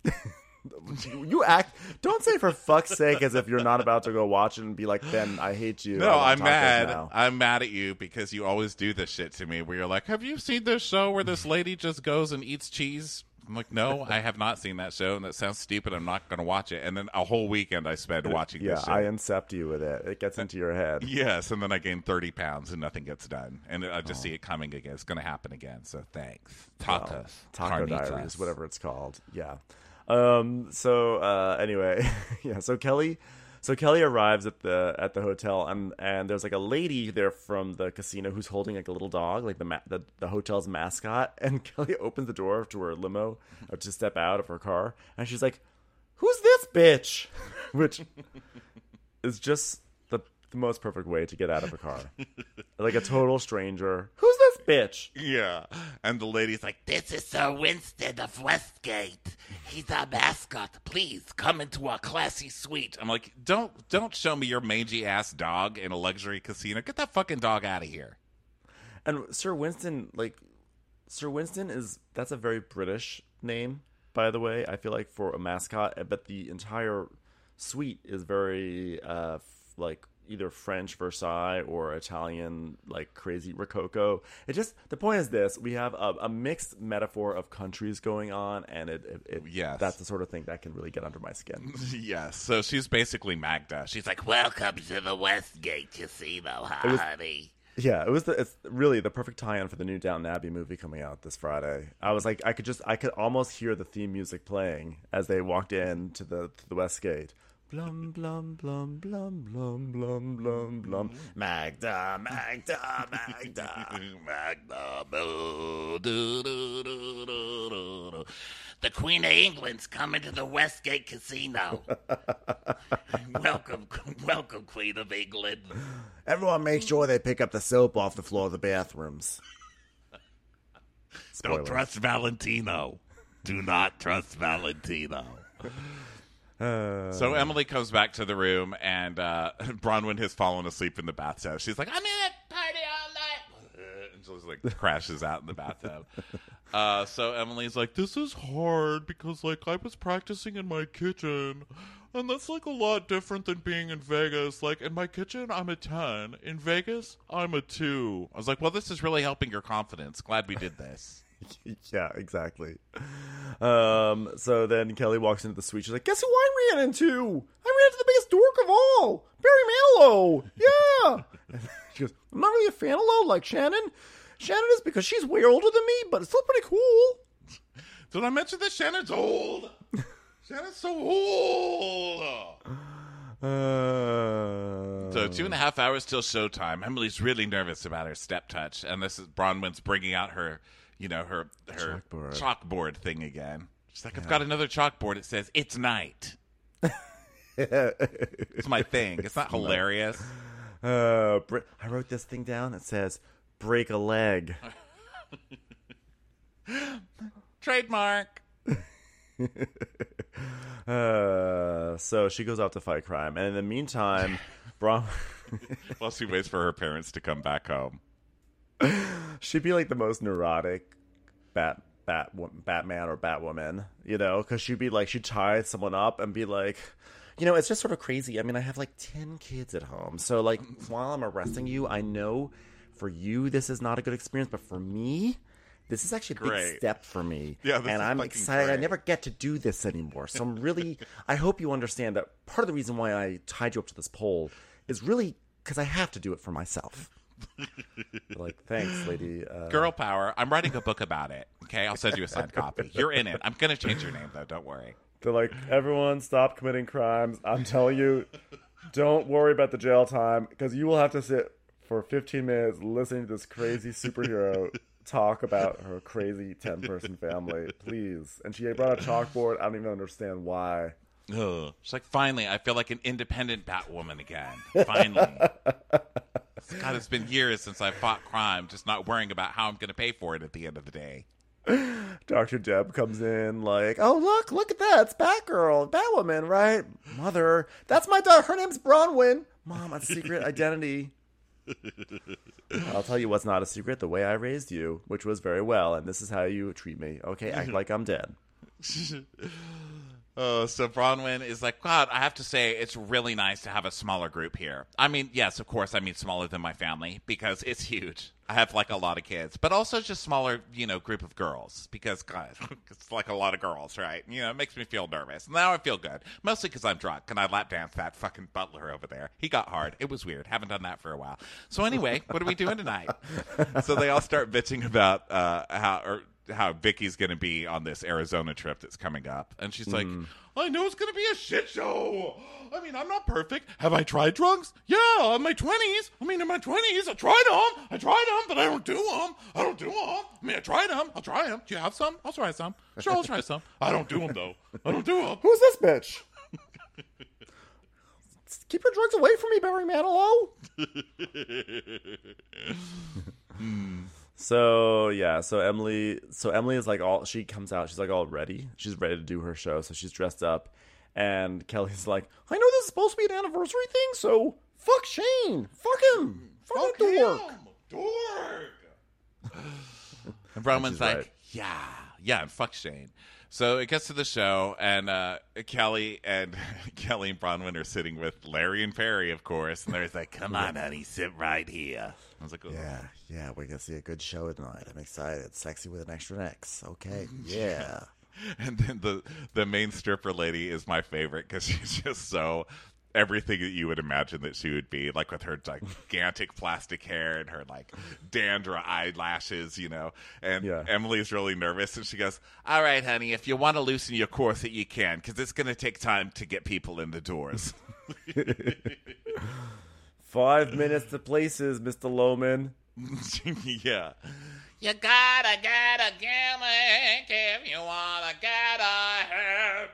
You act. Don't say for fuck's sake as if you're not about to go watch it and be like, Ben, I hate you. No, I want I'm tacos mad. now." I'm mad at you because you always do this shit to me. Where you're like, "Have you seen this show where this lady just goes and eats cheese?" I'm like, "No, I have not seen that show, and that sounds stupid. I'm not going to watch it." And then a whole weekend I spend watching Yeah, this shit. I incept you with it. It gets into your head. Yes, and then I gain thirty pounds and nothing gets done. And I just see it coming again. It's going to happen again. So thanks. Tacos. Well, Taco carnitas. Diaries, whatever it's called. Yeah. Um. So uh, anyway, yeah. So Kelly, so Kelly arrives at the at the hotel, and and there's like a lady there from the casino who's holding like a little dog, like the ma- the, the hotel's mascot. And Kelly opens the door to her limo or to step out of her car, and she's like, "Who's this bitch?" Which is just the the most perfect way to get out of a car, like a total stranger. Who's this bitch? Yeah. And the lady's like, This is Sir Winston of Westgate. He's our mascot. Please come into our classy suite. I'm like, don't don't show me your mangy ass dog in a luxury casino. Get that fucking dog out of here. And Sir Winston, like, Sir Winston is, that's a very British name, by the way, I feel like, for a mascot, but the entire suite is very, uh, f- like, either French Versailles or Italian, like, crazy Rococo. It just, the point is this, we have a, a mixed metaphor of countries going on, and it, it, it Yes. that's the sort of thing that can really get under my skin. Yes. So she's basically Magda. She's like, Welcome to the Westgate Casino, was- honey. Yeah, it was the, it's really the perfect tie-in for the new Downton Abbey movie coming out this Friday. I was like, I could just, I could almost hear the theme music playing as they walked in to the to the Westgate. Blum blum blum blum blum blum blum blum. Magda, Magda, Magda. Magda, boo, doo, doo, doo, doo, doo, doo. The Queen of England's coming to the Westgate Casino. welcome, welcome, Queen of England. Everyone, make sure they pick up the soap off the floor of the bathrooms. Spoiler. Don't trust Valentino. Do not trust Valentino. Uh, so Emily comes back to the room, and uh, Bronwyn has fallen asleep in the bathtub. She's like, I'm in a party all night. Uh, and just like crashes out in the bathtub. Uh, so Emily's like, this is hard because like I was practicing in my kitchen, and that's like a lot different than being in Vegas. Like in my kitchen, I'm a ten. In Vegas, I'm a two. I was like, well, this is really helping your confidence. Glad we did this. Yeah, exactly. Um, so then Kelly walks into the suite. She's like, guess who I ran into? I ran into the biggest dork of all, Barry Manilow. Yeah. And she goes, I'm not really a fan of Low like Shannon. Shannon is because she's way older than me, but it's still pretty cool. Did I mention that Shannon's old? Shannon's so old. Uh, So two and a half hours till showtime. Emily's really nervous about her step touch, and this is Bronwyn's bringing out her, you know, her her Chalkboard. chalkboard thing again. She's like, I've got another chalkboard. It says it's night. It's my thing. It's not hilarious. Uh, br- I wrote this thing down. It says, break a leg. Trademark. Uh, so she goes out to fight crime. And in the meantime, Bron- While she waits for her parents to come back home. she'd be like the most neurotic bat, bat, Batman or Batwoman, you know, because she'd be like, she'd tie someone up and be like, you know, it's just sort of crazy. I mean, I have like ten kids at home. So like while I'm arresting you, I know for you, this is not a good experience, but for me, this is actually a big Great. step for me. Yeah, this and is I'm fucking excited. I great. never get to do this anymore. So I'm really, I hope you understand that part of the reason why I tied you up to this pole is really because I have to do it for myself. Like, thanks, lady. Uh, Girl power. I'm writing a book about it. Okay, I'll send you a signed copy. You're in it. I'm gonna change your name though. Don't worry. They're like, everyone stop committing crimes. I'm telling you, don't worry about the jail time because you will have to sit for fifteen minutes listening to this crazy superhero talk about her crazy ten-person family. Please. And she brought a chalkboard. I don't even understand why. Ugh. She's like, finally, I feel like an independent Batwoman again. Finally. God, it's been years since I fought crime, just not worrying about how I'm going to pay for it at the end of the day. Doctor Deb comes in like, oh, look, look at that. It's Batgirl, Batwoman, right? Mother, that's my daughter. Her name's Bronwyn. Mom, a secret identity. I'll tell you what's not a secret. The way I raised you, which was very well, and this is how you treat me. Okay, act like I'm dead. Oh, so Bronwyn is like, God, I have to say, it's really nice to have a smaller group here. I mean, yes, of course, I mean smaller than my family because it's huge. I have like a lot of kids, but also just smaller, you know, group of girls because, God, it's like a lot of girls, right? You know, it makes me feel nervous. Now I feel good, mostly because I'm drunk and I lap dance that fucking butler over there. He got hard. It was weird. Haven't done that for a while. So anyway, what are we doing tonight? So they all start bitching about uh, how or. how Vicky's going to be on this Arizona trip that's coming up. And she's like, I know it's going to be a shit show. I mean, I'm not perfect. Have I tried drugs? Yeah, in my twenties. I mean, in my twenties, I tried them. I tried them, but I don't do them. I don't do them. I mean, I tried them. I'll try them. Do you have some? I'll try some. Sure, I'll try some. I don't do them, though. I don't do them. Who's this bitch? Keep your drugs away from me, Barry Manilow. So yeah, so Emily, so Emily is like all, she comes out, she's like all ready, she's ready to do her show, so she's dressed up, and Kelly's like, I know this is supposed to be an anniversary thing, so fuck Shane, fuck him, fuck, Fuck him, dork. him. Dork. And Bronwyn's she's like, right. yeah, yeah, and fuck Shane. So it gets to the show, and uh, Kelly and Kelly and Bronwyn are sitting with Larry and Perry, of course, and Larry's like, "Come on, honey, sit right here." I was like, oh. Yeah, yeah, we're gonna see a good show tonight. I'm excited. Sexy with an extra X. Okay, yeah. And then the the main stripper lady is my favorite because she's just so everything that you would imagine that she would be, like with her gigantic plastic hair and her like dandruff eyelashes, you know. And Yeah. Emily's really nervous, and she goes, "All right, honey, if you want to loosen your corset, you can, because it's going to take time to get people in the doors." Five minutes to places, Mister Lohman. Yeah. You gotta get a gimmick if you wanna get ahead.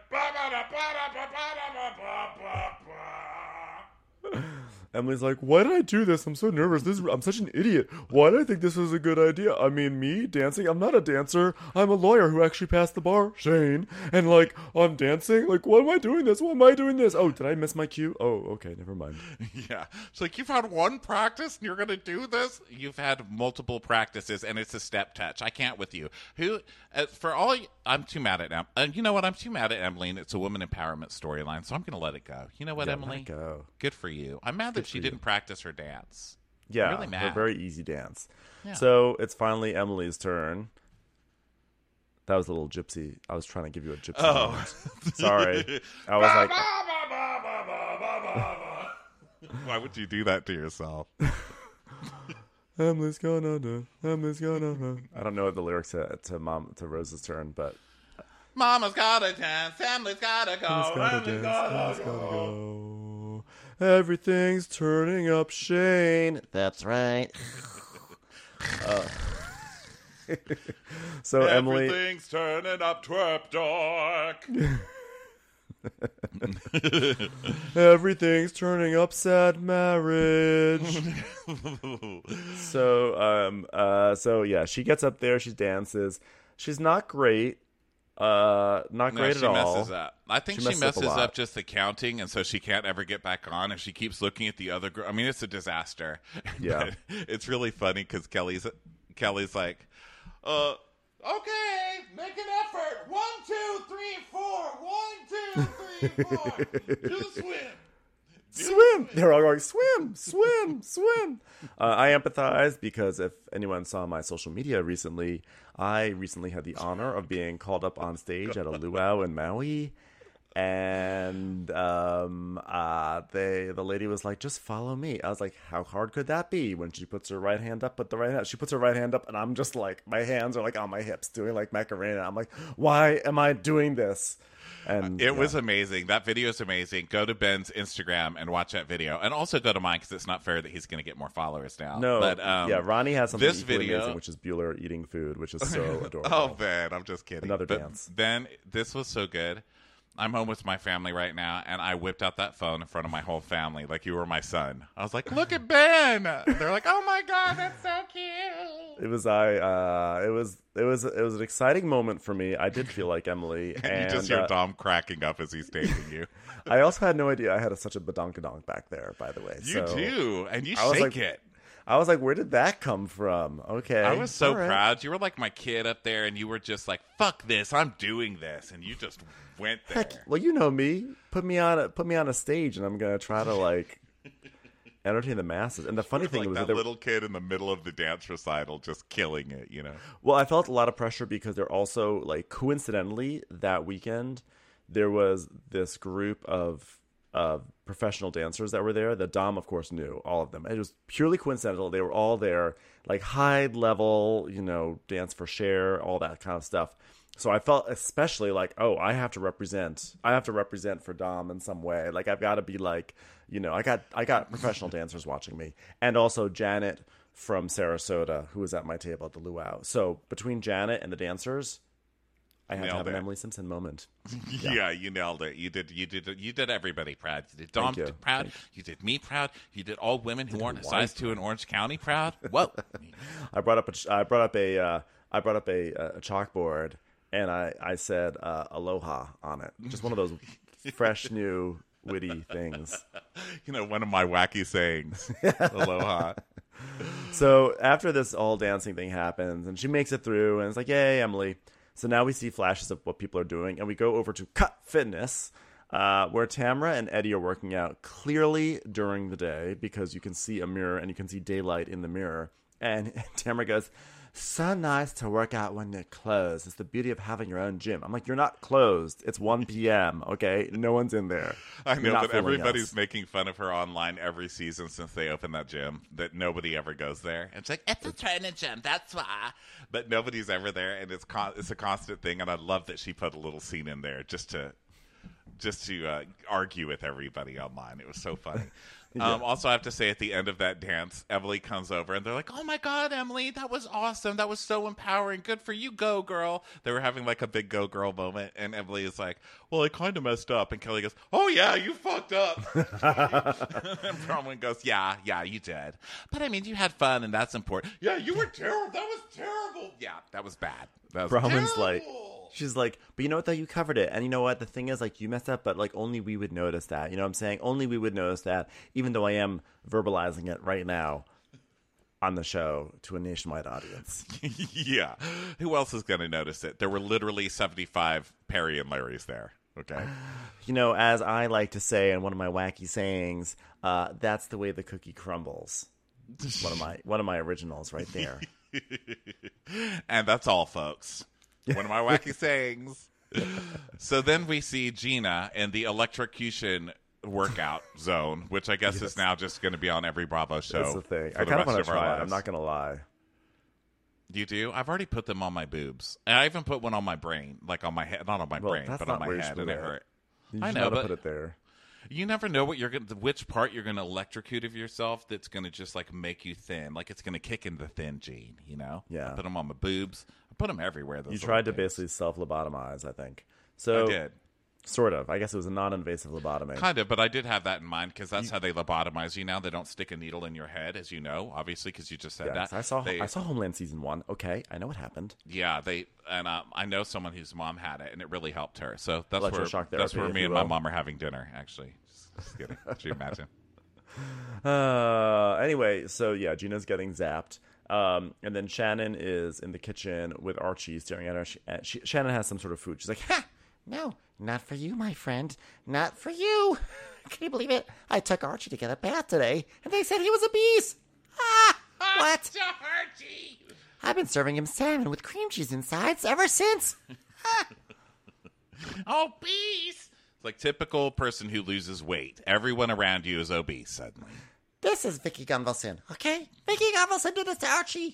Emily's like, why did I do this? I'm so nervous. This is, I'm such an idiot. Why did I think this was a good idea? I mean, me dancing? I'm not a dancer. I'm a lawyer who actually passed the bar, Shane. And like, I'm dancing? Like, why am I doing this? Why am I doing this? Oh, did I miss my cue? Oh, okay, never mind. Yeah. It's like, you've had one practice and you're going to do this? You've had multiple practices and it's a step touch. I can't with you. Who, uh, for all, y- I'm too mad at Em. Uh, you know what? I'm too mad at Emily, and it's a woman empowerment storyline, so I'm going to let it go. You know what, Yeah, Emily? let it go. Good for you. I'm mad that she for you. didn't practice her dance. Yeah, I'm really mad. her very easy dance. Yeah. So it's finally Emily's turn. That was a little gypsy. I was trying to give you a gypsy. Oh. moment. Sorry. I was like, Why would you do that to yourself? Emily's gonna do. Emily's gonna do. I don't know the lyrics to, to Mom to Rose's turn, but Mama's gotta dance, Emily's gotta go, Emily's gotta Emily's dance. gotta Emily's go. gotta go. Everything's turning up, Shane. That's right. So Emily, Everything's turning up, twerp dork. everything's turning up, sad marriage. so um uh so yeah, she gets up there, she dances. She's not great. Uh not No, great she at messes all. up. I think She she, messes up a messes lot. up just the counting, and so she can't ever get back on, and she keeps looking at the other girl. I mean, it's a disaster. Yeah. But it's really funny because Kelly's Kelly's like, uh, okay, make an effort. One, two, three, four. One, two, three, four. Do the swim. Swim! They're all going, swim, swim, swim. Uh, I empathize because if anyone saw my social media recently, I recently had the honor of being called up on stage at a luau in Maui. And um, uh, they, the lady was like, just follow me. I was like, how hard could that be? When she puts her right hand up, put the right hand, she puts her right hand up, and I'm just like, my hands are like on my hips doing like Macarena. I'm like, why am I doing this? And It yeah. was amazing. That video is amazing. Go to Ben's Instagram and watch that video, and also go to mine because it's not fair that he's going to get more followers now. No, but um, yeah, Ronnie has something this equally video- amazing, which is Bueller eating food, which is so adorable. Oh, Ben, I'm just kidding. Another but dance. Ben, this was so good. I'm home with my family right now, and I whipped out that phone in front of my whole family like you were my son. I was like, look at Ben. They're like, oh, my God, that's so cute. It was I. Uh, it was it was it was an exciting moment for me. I did feel like Emily, And, and you just hear uh, Dom cracking up as he's tasting you. I also had no idea I had a, such a badonkadonk back there. By the way, You so do, and you I was shake like- it. I was like, where did that come from? Okay, I was so all right. proud. You were like my kid up there, and you were just like, fuck this, I'm doing this. And you just went there. Heck, well, you know me. Put me on a put me on a stage, and I'm gonna try to like entertain the masses. And the funny thing like was that that there, little kid in the middle of the dance recital just killing it, you know? well, I felt a lot of pressure because they're also like coincidentally that weekend there was this group of of professional dancers that were there. The Dom, of course, knew all of them. It was purely coincidental. They were all there, like high level, you know, dance for share, all that kind of stuff. So I felt especially like, oh, I have to represent. I have to represent for Dom in some way. Like I've got to be like, you know, I got I got professional dancers watching me, and also Janet from Sarasota, who was at my table at the luau. So between Janet and the dancers, I had to Nailed have an it. Emily Simpson moment. Yeah. you nailed it. You did. You did. You did everybody proud. You did Dom Thank you. proud. Thank You did me proud. You did all women who weren't a wife size two in Orange County proud. Whoa. I brought up a I brought up a uh, I brought up a, a chalkboard, and I I said uh, aloha on it. Just one of those fresh, new, witty things. You know, one of my wacky sayings. Aloha. So after this all dancing thing happens, and she makes it through, and it's like, yay, Emily. So now we see flashes of what people are doing, and we go over to Cut Fitness, uh, where Tamra and Eddie are working out clearly during the day because you can see a mirror and you can see daylight in the mirror. And Tamra goes, so nice to work out when you're closed. It's the beauty of having your own gym. I'm like, you're not closed. It's one p.m., okay? No one's in there. I You're know, not but fooling everybody's us. making fun of her online every season since they opened that gym, that nobody ever goes there. And it's like, it's a training gym, that's why. But nobody's ever there, and it's con- it's a constant thing, and I love that she put a little scene in there just to just to uh, argue with everybody online. It was so funny. Yeah. Um, also, I have to say, at the end of that dance, Emily comes over, and they're like, oh, my God, Emily, that was awesome. That was so empowering. Good for you. Go, girl. They were having, like, a big go, girl moment, and Emily is like, well, I kind of messed up. And Kelly goes, oh, yeah, you fucked up. And Bronwyn goes, yeah, yeah, you did. But, I mean, you had fun, and that's important. Yeah, you were terrible. That was terrible. Yeah, that was bad. That was Bronwyn's terrible. like, she's like, but you know what, though? You covered it. And you know what? The thing is, like, you messed up, but, like, only we would notice that. You know what I'm saying? Only we would notice that, even though I am verbalizing it right now on the show to a nationwide audience. Yeah. Who else is going to notice it? There were literally seventy-five Perry and Larrys there. Okay. You know, as I like to say in one of my wacky sayings, uh, that's the way the cookie crumbles. One of my one of my originals right there. And that's all, folks. One of my wacky sayings. So then we see Gina in the electrocution workout zone, which I guess Yes. is now just going to be on every Bravo show. That's the thing. for I the kind of rest want to our try it. lives. I'm not going to lie. You do? I've already put them on my boobs. And I even put one on my brain, like on my head, not on my Well, brain, that's but not on my where you head, should and it put it. hurt. You I just know, gotta but put it there. you never know what you're going, which part you're going to electrocute of yourself that's going to just like make you thin, like it's going to kick in the thin gene. You know? Yeah. I put them on my boobs. I put them everywhere. Those You little tried to things. basically self-lobotomize, I think. So I did. Sort of. I guess it was a non-invasive lobotomy. Kind of, but I did have that in mind because that's how they lobotomize you now. They don't stick a needle in your head, as you know, obviously, because you just said Yes, that. I saw. They, I saw Homeland season one. Okay, I know what happened. Yeah, they and um, I know someone whose mom had it, and it really helped her. So that's where Electroshock that's therapy, where if me you and my will. mom are having dinner. Actually, just, just kidding. Could you imagine? Uh, anyway, so yeah, Gina's getting zapped. Um, and then Shannon is in the kitchen with Archie staring at her. She, uh, she, Shannon has some sort of food. She's like, ha! No, not for you, my friend. Not for you. Can you believe it? I took Archie to get a bath today, and they said he was obese. Ah! What? Archie! I've been serving him salmon with cream cheese inside ever since. Obese! It's like typical person who loses weight. Everyone around you is obese suddenly. This is Vicky Gunvalson, okay? Vicky Gunvalson did this to Archie.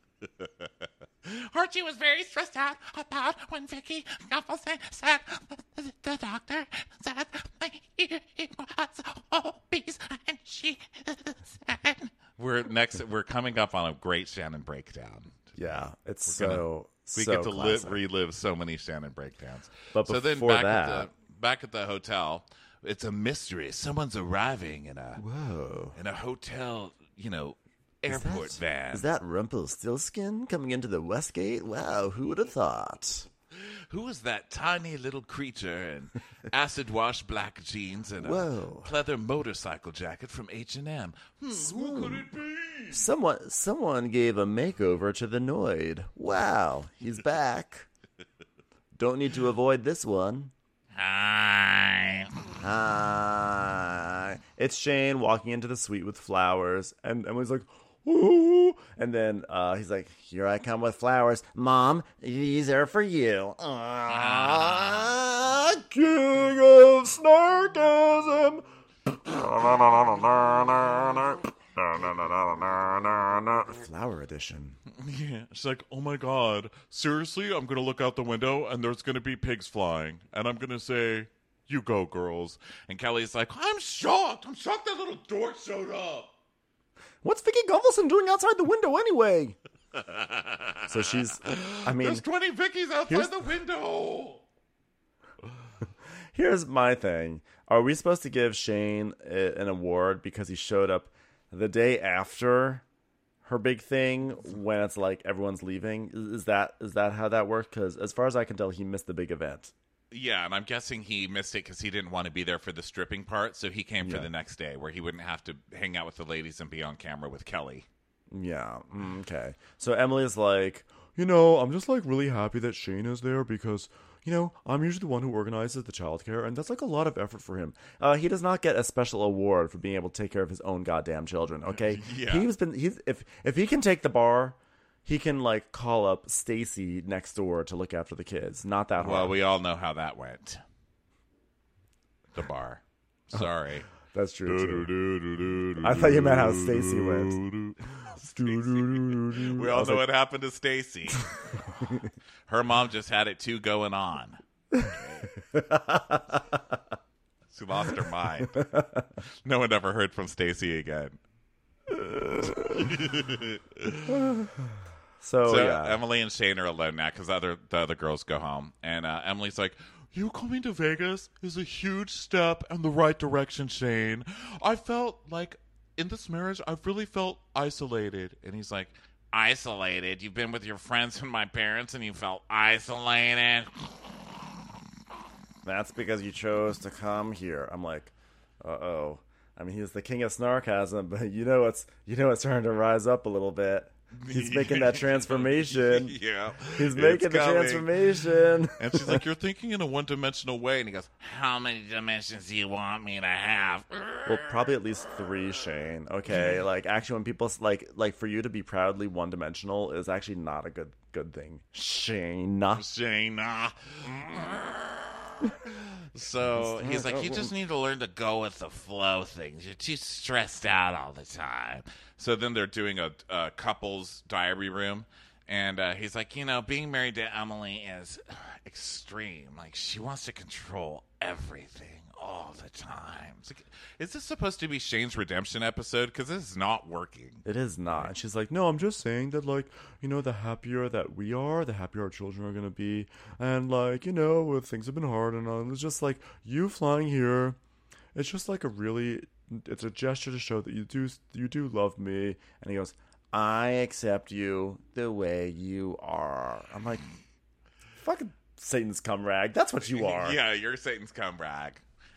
Archie was very stressed out about when Vicky Gunvalson said the doctor said he, he was obese, and she said... We're next. We're coming up on a great Shannon breakdown. Yeah, it's We're gonna- so We so get to li- classic. relive so many Shannon breakdowns. But so then before back that- at the back at the hotel, it's a mystery. Someone's arriving in a Whoa. in a hotel, you know, Is airport that- van. Is that Rumpelstiltskin coming into the Westgate? Wow, who would have thought? Who is that tiny little creature in acid wash black jeans and a Whoa. pleather motorcycle jacket from H and M? Hmm, who could it be? Someone, someone gave a makeover to the Noid. Wow, he's back. Don't need to avoid this one. Hi. Hi. It's Shane walking into the suite with flowers, and Emily's like, ooh. And then uh, he's like, here I come with flowers. Mom, these are for you. Ah, king of snarkism. Flower edition. Yeah, she's like, oh my god, seriously? I'm gonna look out the window and there's gonna be pigs flying, and I'm gonna say, you go, girls. And Kelly's like, I'm shocked. I'm shocked that little dork showed up. What's Vicky Gunvalson doing outside the window anyway? So she's, I mean, There's twenty Vickies here's- outside the window. here's my thing. Are we supposed to give Shane a, an award because he showed up the day after her big thing when it's like everyone's leaving? Is, is that is that how that worked? Because as far as I can tell, he missed the big event. Yeah, and I'm guessing he missed it because he didn't want to be there for the stripping part, so he came for Yeah. the next day where he wouldn't have to hang out with the ladies and be on camera with Kelly. Yeah. mm, Okay. So Emily's like, you know, I'm just like really happy that Shane is there because, you know, I'm usually the one who organizes the childcare, and that's like a lot of effort for him. Uh, he does not get a special award for being able to take care of his own goddamn children. Okay, Yeah. he's been he's if if he can take the bar, he can like call up Stacy next door to look after the kids. Not that hard. Well, we all know how that went. The bar. Sorry. That's true. Too. I thought you meant how Stacy went. We all know what happened to Stacy. Her mom just had it too going on. She lost her mind. No one ever heard from Stacy again. So, So yeah. Emily and Shane are alone now because the other the other girls go home, and uh, Emily's like, "You coming to Vegas is a huge step in the right direction, Shane. I felt like in this marriage, I've really felt isolated." And he's like, "Isolated? You've been with your friends and my parents, and you felt isolated." That's because you chose to come here. I'm like, uh-oh. I mean, he's the king of snarkasm, but you know it's you know it's starting to rise up a little bit. He's making that transformation. Yeah, He's making it's the coming. transformation. And she's like, "You're thinking in a one-dimensional way." And he goes, "How many dimensions do you want me to have?" Well, probably at least three, Shane. Okay, like actually, when people like like for you to be proudly one-dimensional is actually not a good good thing, Shane. Shayna. So he's like, "You just need to learn to go with the flow things. You're too stressed out all the time." So then they're doing a, a couple's diary room. And uh, he's like, "You know, being married to Emily is extreme. Like, she wants to control everything all the time." It's like, is this supposed to be Shane's redemption episode? Because this is not working. It is not. And she's like, no, I'm just saying that, like, you know, the happier that we are, the happier our children are going to be. And, like, you know, if things have been hard and all, it's just like you flying here. It's just like a really, it's a gesture to show that you do, you do love me. And he goes, I accept you the way you are. I'm like, fucking Satan's cum rag. That's what you are. Yeah, you're Satan's cum rag.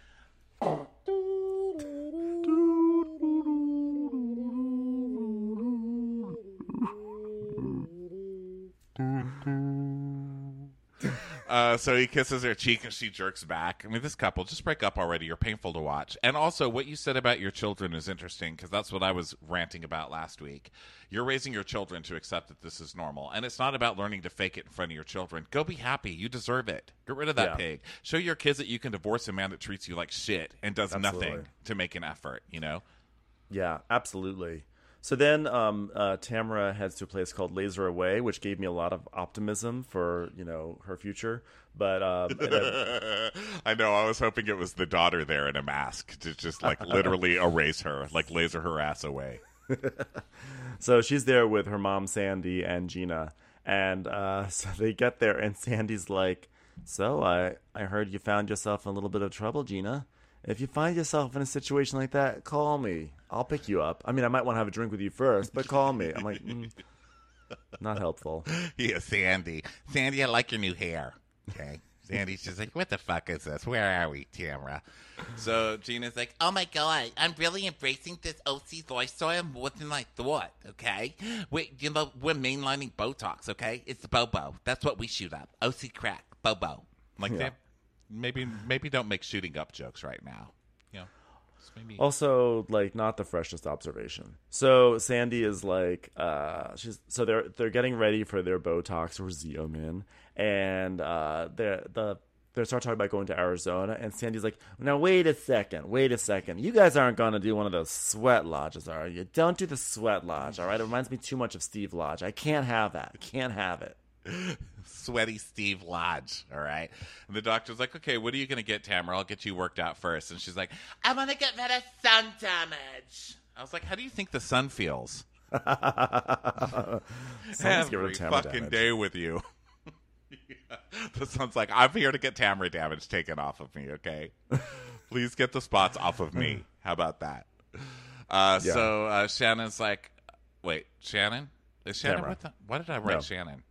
Uh, so he kisses her cheek and she jerks back. I mean, this couple, just break up already. You're painful to watch. And also, what you said about your children is interesting because that's what I was ranting about last week. You're raising your children to accept that this is normal. And it's not about learning to fake it in front of your children. Go be happy. You deserve it. Get rid of that Yeah. pig. Show your kids that you can divorce a man that treats you like shit and does Absolutely. nothing to make an effort, you know? Yeah, absolutely. So then um, uh, Tamara heads to a place called Laser Away, which gave me a lot of optimism for, you know, her future. But uh, I know. I was hoping it was the daughter there in a mask to just like literally erase her, like laser her ass away. so she's there with her mom, Sandy, and Gina. And uh, so they get there, and Sandy's like, so I, I heard you found yourself in a little bit of trouble, Gina. If you find yourself in a situation like that, call me. I'll pick you up. I mean, I might want to have a drink with you first, but call me. I'm like, mm, not helpful. Yeah, Sandy. Sandy, I like your new hair. Okay. Sandy's just like, what the fuck is this? Where are we, Tamara? So Gina's like, Oh my god, I'm really embracing this O C lifestyle more than I thought, okay? We, you know, we're mainlining Botox, okay? It's Bobo. That's what we shoot up. O C crack, Bobo. like, Yeah. they- maybe maybe don't make shooting up jokes right now. You know, just maybe. Also, like, not the freshest observation. So Sandy is like, uh, she's so they're they're getting ready for their Botox or Xeomin, and uh, they're the they start talking about going to Arizona, and Sandy's like, now wait a second, wait a second, you guys aren't gonna do one of those sweat lodges, are you? Don't do the sweat lodge, all right? It reminds me too much of Steve Lodge. I can't have that. I can't have it. Sweaty Steve Lodge, all right? And the doctor's like, okay, what are you going to get, Tamara? I'll get you worked out first. And she's like, I want to get rid of sun damage. I was like, how do you think the sun feels? Someone's Every getting rid of Tamara fucking damage. day with you. Yeah. The sun's like, I'm here to get Tamara damage taken off of me, okay? Please get the spots off of me. How about that? Uh, Yeah. So uh, Shannon's like, wait, Shannon? Is Shannon? Tamara. What, the, why did I write No. Shannon?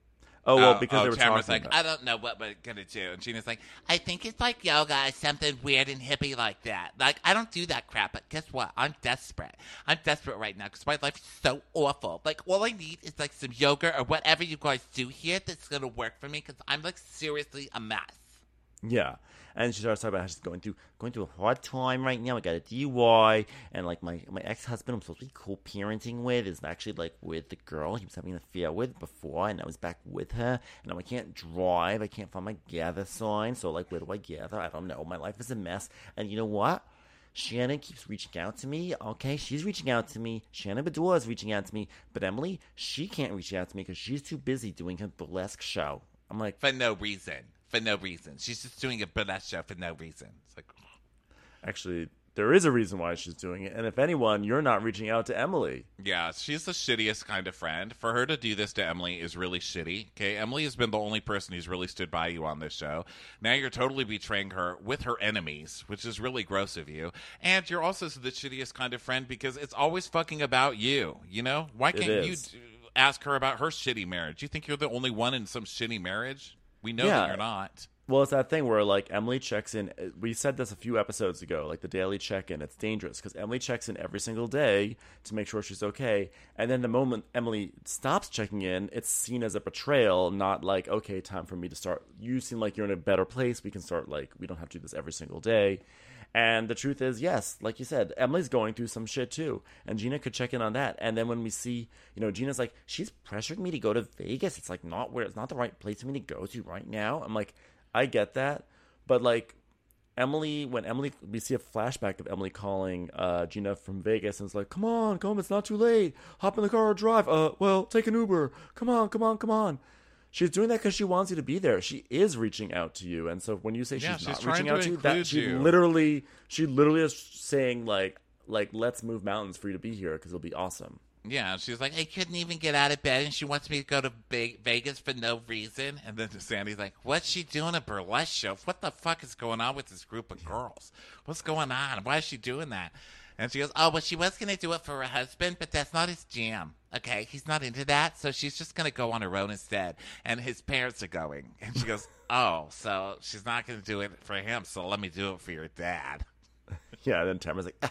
Oh, well, Oh, because oh, they were Tamara's talking like, about I don't know what we're gonna do, and Gina's like, I think it's like yoga or something weird and hippie like that. Like, I don't do that crap, but guess what? I'm desperate. I'm desperate right now because my life is so awful. Like, all I need is, like, some yoga or whatever you guys do here that's going to work for me because I'm, like, seriously a mess. Yeah. And she starts talking about how she's going through going through a hard time right now. I got a D U I, and like my, my ex husband I'm supposed to be co-parenting with is actually like with the girl he was having an affair with before, and I was back with her. And now I can't drive. I can't find my gather sign. So like, where do I gather? I don't know. My life is a mess. And you know what? Shannon keeps reaching out to me. Okay, she's reaching out to me. Shannon Bedoya is reaching out to me. But Emily, she can't reach out to me because she's too busy doing her burlesque show. I'm like, for no reason. For no reason. She's just doing a burlesque show for no reason. It's like, actually, there is a reason why she's doing it. And if anyone, you're not reaching out to Emily. yeah, she's the shittiest kind of friend. For her to do this to Emily is really shitty. Okay, Emily has been the only person who's really stood by you on this show. Now you're totally betraying her with her enemies, which is really gross of you. And you're also the shittiest kind of friend because it's always fucking about you. You know? Why can't you is. d- ask her about her shitty marriage? You think you're the only one in some shitty marriage? We know Yeah. that you're not. Well, it's that thing where, like, Emily checks in. We said this a few episodes ago, like the daily check-in. It's dangerous because Emily checks in every single day to make sure she's okay. And then the moment Emily stops checking in, it's seen as a betrayal, not like, okay, time for me to start. You seem like you're in a better place. We can start, like, we don't have to do this every single day. And the truth is, yes, like you said, Emily's going through some shit too. And Gina could check in on that. And then when we see, you know, Gina's like, she's pressured me to go to Vegas. It's like not where, it's not the right place for me to go to right now. I'm like, I get that. But like, Emily, when Emily, we see a flashback of Emily calling uh, Gina from Vegas and it's like, come on, come, it's not too late. Hop in the car or drive. Uh, well, take an Uber. Come on, come on, come on. She's doing that because she wants you to be there. She is reaching out to you, and so when you say Yeah, she's, she's not trying reaching to out to you, that include she you. literally, she literally is saying like, like let's move mountains for you to be here because it'll be awesome. Yeah, she's like, I couldn't even get out of bed, and she wants me to go to Ve- Vegas for no reason. and then Sandy's like, what's she doing a burlesque show? What the fuck is going on with this group of girls? What's going on? Why is she doing that? And she goes, Oh, well, she was going to do it for her husband, but that's not his jam. Okay, he's not into that, so she's just going to go on her own instead. and his parents are going. And she goes, oh, so she's not going to do it for him, so let me do it for your dad. Yeah, and then Tamara's like, ugh.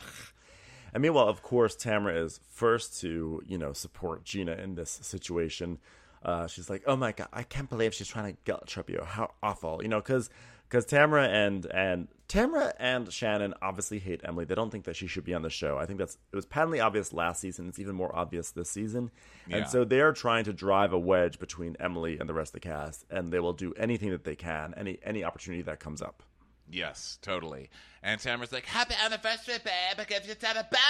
And meanwhile, of course, Tamara is first to, you know, support Gina in this situation. Uh, she's like, oh my God, I can't believe she's trying to guilt trip you. How awful. You know, because because Tamara and, and Tamara and Shannon obviously hate Emily. They don't think that she should be on the show. I think that's it was patently obvious last season. It's even more obvious this season. Yeah. And so they are trying to drive a wedge between Emily and the rest of the cast. And they will do anything that they can, any any opportunity that comes up. Yes, totally. And Tamara's like, Happy anniversary, babe, because it's at a boner.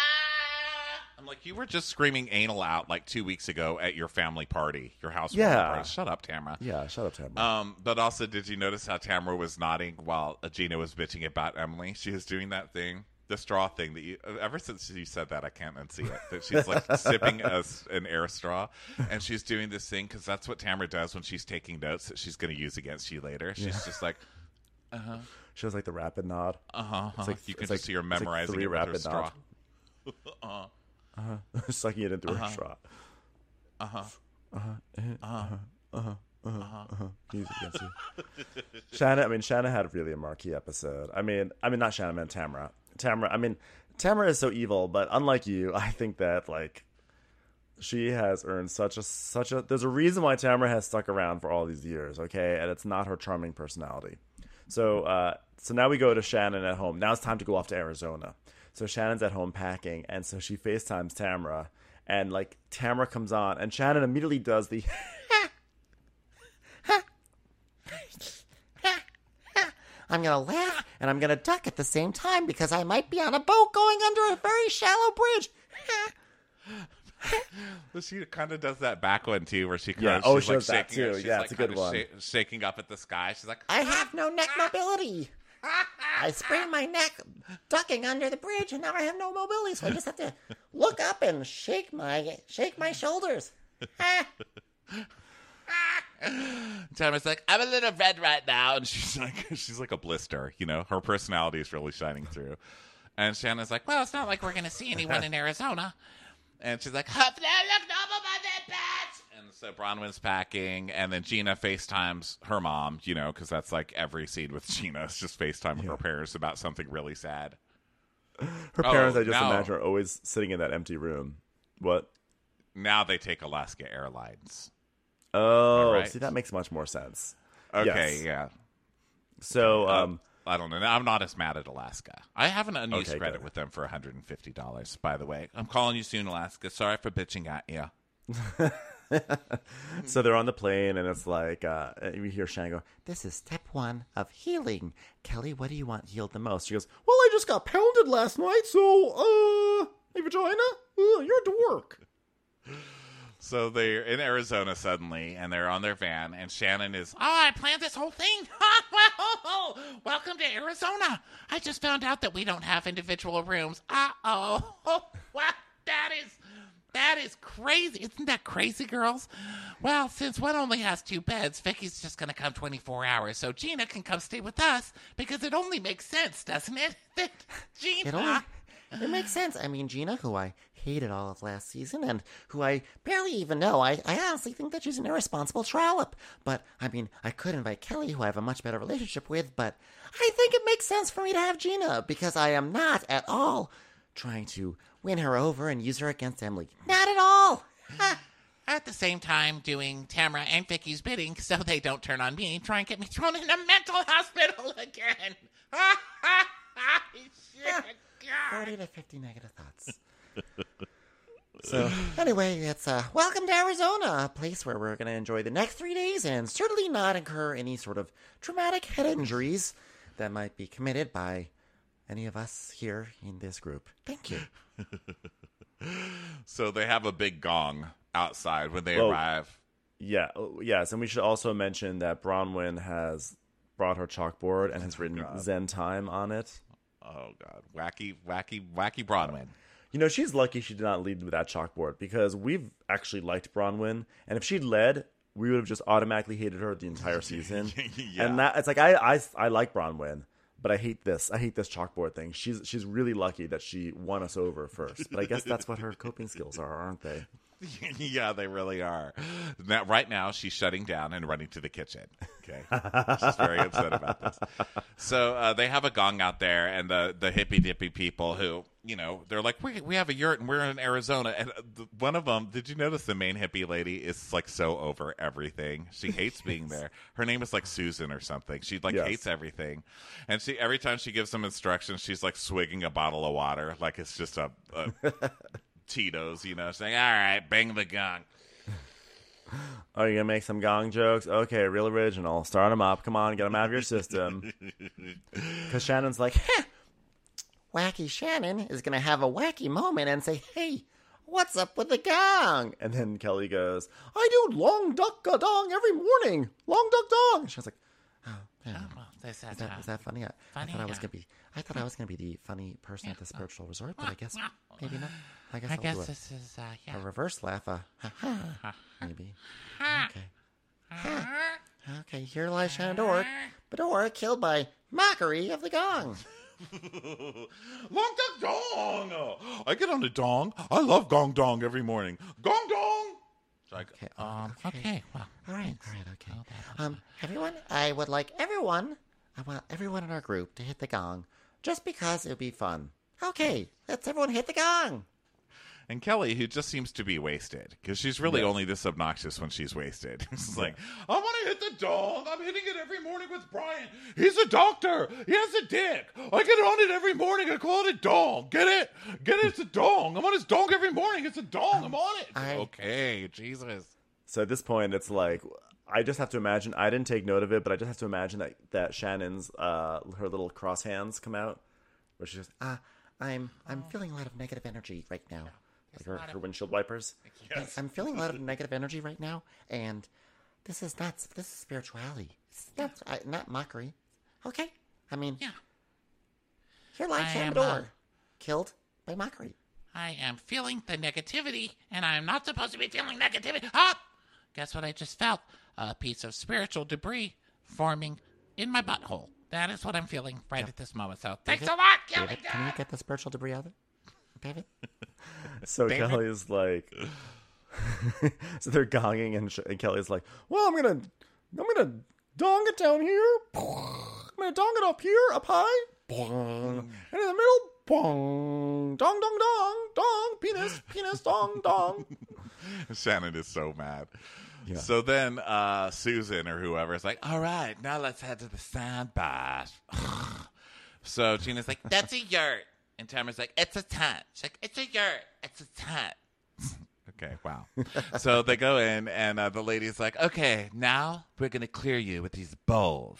I'm like, you were just screaming anal out like two weeks ago at your family party, your house Yeah. party. Shut up, Tamara. Yeah, shut up, Tamara. Um, but also, did you notice how Tamara was nodding while Gina was bitching about Emily? She was doing that thing, the straw thing that you. Ever since you said that, I can't unsee it. That she's like sipping a, an air straw, and she's doing this thing because that's what Tamara does when she's taking notes that she's going to use against you later. She's Yeah. just like, She has like the rapid nod. uh huh. It's like You can it's just like- see her it's like memorizing three it with her rapid straw. nods. Sucking it into her straw. Uh huh. Use it against you. Shanna, I mean, Shanna had really a marquee episode. I mean, I mean, not Shanna, I meant Tamara. Tamara, I mean, Tamara is so evil, but unlike you, I think that like she has earned such a such a. There's a reason why Tamara has stuck around for all these years, okay? And it's not her charming personality. So, uh, so now we go to Shannon at home. Now it's time to go off to Arizona. So Shannon's at home packing, and so she FaceTimes Tamara, and like Tamara comes on, and Shannon immediately does the. I'm going to laugh and I'm going to duck at the same time because I might be on a boat going under a very shallow bridge. Well, she kind of does that back one too, where she kind Yeah, of oh, she's she like does that shaking her- too. she's Yeah, like it's a good kinda one. sha- shaking up at the sky. She's like, I have no neck mobility. I sprained my neck ducking under the bridge and now I have no mobility, so I just have to look up and shake my shake my shoulders. Tamara's like, I'm a little red right now, and she's like, she's like a blister. You know, her personality is really shining through. And Shannon's like, well, Well, it's not like we're going to see anyone in Arizona. and she's like, "Hup, now look normal by that bitch." And so Bronwyn's packing, and then Gina FaceTimes her mom, you know, because that's like every scene with Gina. It's just FaceTiming her parents about something really sad. Her parents, Oh, I just now- imagine, are always sitting in that empty room. What? Now they take Alaska Airlines. Oh, right? see, that makes much more sense. Okay, Yes. yeah. So, Um, um, I don't know. I'm not as mad at Alaska. I have an unused Okay, credit good. with them for one hundred fifty dollars, by the way. I'm calling you soon, Alaska. Sorry for bitching at you. so they're on the plane, and it's like, uh, you hear Shannon go, "This is step one of healing. Kelly, what do you want healed the most?" She goes, "Well, I just got pounded last night, so, uh, my vagina? Uh, you're a dork." So they're in Arizona suddenly, and they're on their van, and Shannon is, Oh, I planned this whole thing. Well, welcome to Arizona. I just found out that we don't have individual rooms. Uh-oh. Oh, wow, that is, that is crazy. Isn't that crazy, girls? Well, since one only has two beds, Vicky's just going to come twenty-four hours, so Gina can come stay with us, because it only makes sense, doesn't it? That Gina... It only it makes sense. I mean, Gina, who I hated all of last season and who I barely even know, I, I honestly think that she's an irresponsible trollop. But, I mean, I could invite Kelly, who I have a much better relationship with, but I think it makes sense for me to have Gina because I am not at all trying to win her over and use her against Emily. Not at all. Ha. At the same time, doing Tamara and Vicky's bidding so they don't turn on me and try and get me thrown in a mental hospital again. Shit, God. forty to fifty negative thoughts. So, anyway, it's uh, welcome to Arizona, a place where we're going to enjoy the next three days and certainly not incur any sort of traumatic head injuries that might be committed by any of us here in this group. Thank you. so they have a big gong outside when they Whoa. arrive. Yeah, oh, yes, and we should also mention that Bronwyn has brought her chalkboard and has written Zen Time on it. Oh, God. Wacky, wacky, wacky Bronwyn. You know, she's lucky she did not lead with that chalkboard because we've actually liked Bronwyn, and if she'd led, we would have just automatically hated her the entire season. Yeah. And that it's like I, I I like Bronwyn, but I hate this. I hate this chalkboard thing. She's she's really lucky that she won us over first. But I guess that's what her coping skills are, aren't they? Yeah, they really are. Now, right now, she's shutting down and running to the kitchen. Okay, she's very upset about this. So uh, they have a gong out there, and the the hippy dippy people who, you know, they're like, we we have a yurt and we're in Arizona. And the, one of them, did you notice the main hippie lady is like so over everything? She hates being there. Her name is like Susan or something. She like Yes. hates everything, and she every time she gives them instructions, she's like swigging a bottle of water like it's just a. a Tito's, you know, saying, all right, bang the gong. Oh, you're gonna make some gong jokes? Okay, real original. Start them up. Come on, get them out of your system. Because Shannon's like, Heh. Wacky Shannon is going to have a wacky moment and say, hey, what's up with the gong? and then Kelly goes, I do long duck a dong every morning. Long duck dong. Shannon's like, oh, yeah. Oh, well, this is, Is that, uh, is that funny? I, funny, I thought I was yeah. gonna be. I thought I was gonna be the funny person at the spiritual resort, but I guess maybe not. I guess I I'll guess do a, this is, uh, yeah. a reverse laugh. Uh, ha ha. Maybe. Okay. Ha. Okay. Here lies Shannon Bedore killed by mockery of the gong. Long duck dong. I get on the dong. I love gong dong every morning. Gong dong. So I, Okay. Um, okay, well. All right. thanks. All right. Okay. Oh, that was- Um, everyone, I would like everyone. I want everyone in our group to hit the gong, just because it would be fun. Okay, let's everyone hit the gong. and Kelly, who just seems to be wasted, because she's really only this obnoxious when she's wasted. It's like, I want to hit the dong. I'm hitting it every morning with Brian. He's a doctor. He has a dick. I get on it every morning. I call it a dong. Get it? Get it? It's a dong. I'm on his dong every morning. It's a dong. I'm on it. I- Okay, Jesus. so at this point, it's like, I just have to imagine, I didn't take note of it, but I just have to imagine that, that Shannon's, uh, her little cross hands come out, where she's just, Uh, I'm I'm feeling a lot of negative energy right now. like her, her windshield wipers. I- I'm feeling a lot of negative energy right now, and this is not this is spirituality. It's not uh, not mockery. Okay, I mean, Yeah. here lies I Shannon am, uh, Bedore, killed by mockery. I am feeling the negativity, and I'm not supposed to be feeling negativity. Ah! Guess what I just felt? A piece of spiritual debris forming in my butthole. That is what I'm feeling right at this moment. So thanks David? a lot, Kelly. David, can you get the spiritual debris out of it? David? So David? Kelly's like, So they're gonging, and, and Kelly's like, well, I'm gonna I'm gonna dong it down here. I'm gonna dong it up here, up high. And in the middle, dong, dong, dong, dong, dong, penis, penis, dong, dong. Shannon is so mad. Yeah. So then uh, Susan or whoever is like, all right, now let's head to the sandbar. So Gina's like, that's a yurt. And Tamara's like, it's a tent. She's like, it's a yurt. It's a tent. Okay, wow. So they go in, and uh, the lady's like, okay, now we're going to clear you with these bowls.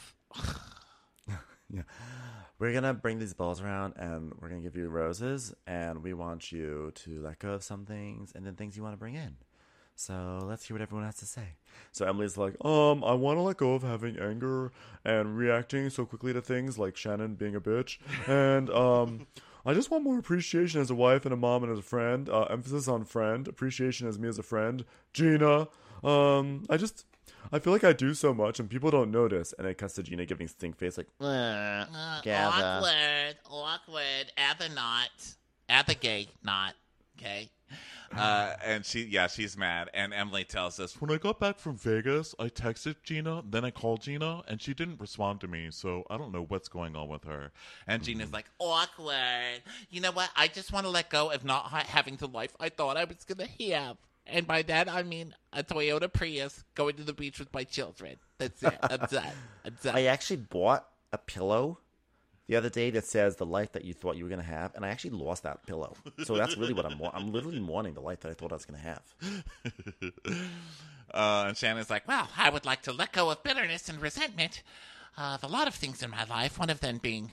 Yeah. We're going to bring these balls around, and we're going to give you roses, and we want you to let go of some things and then things you want to bring in. So let's hear what everyone has to say. So Emily's like, um, I want to let go of having anger and reacting so quickly to things like Shannon being a bitch. And um, I just want more appreciation as a wife and a mom and as a friend. Uh, emphasis on friend. Appreciation as me as a friend. Gina. Um, I just, I feel like I do so much and people don't notice. And it cuts to Gina giving stink face like, Uh, Gather. awkward, awkward, at the knot, at the gate knot, okay? Uh, and she, yeah, she's mad. And Emily tells us, when I got back from Vegas, I texted Gina, then I called Gina, and she didn't respond to me, so I don't know what's going on with her. And Gina's like, Awkward. You know what? I just want to let go of not ha- having the life I thought I was going to have. And by that, I mean a Toyota Prius going to the beach with my children. That's it. I'm done. I'm done. I actually bought a pillow the other day that says the life that you thought you were going to have, and I actually lost that pillow. So that's really what I'm wa- I'm literally mourning the life that I thought I was going to have. uh, and Shannon's like, Well, I would like to let go of bitterness and resentment of a lot of things in my life, one of them being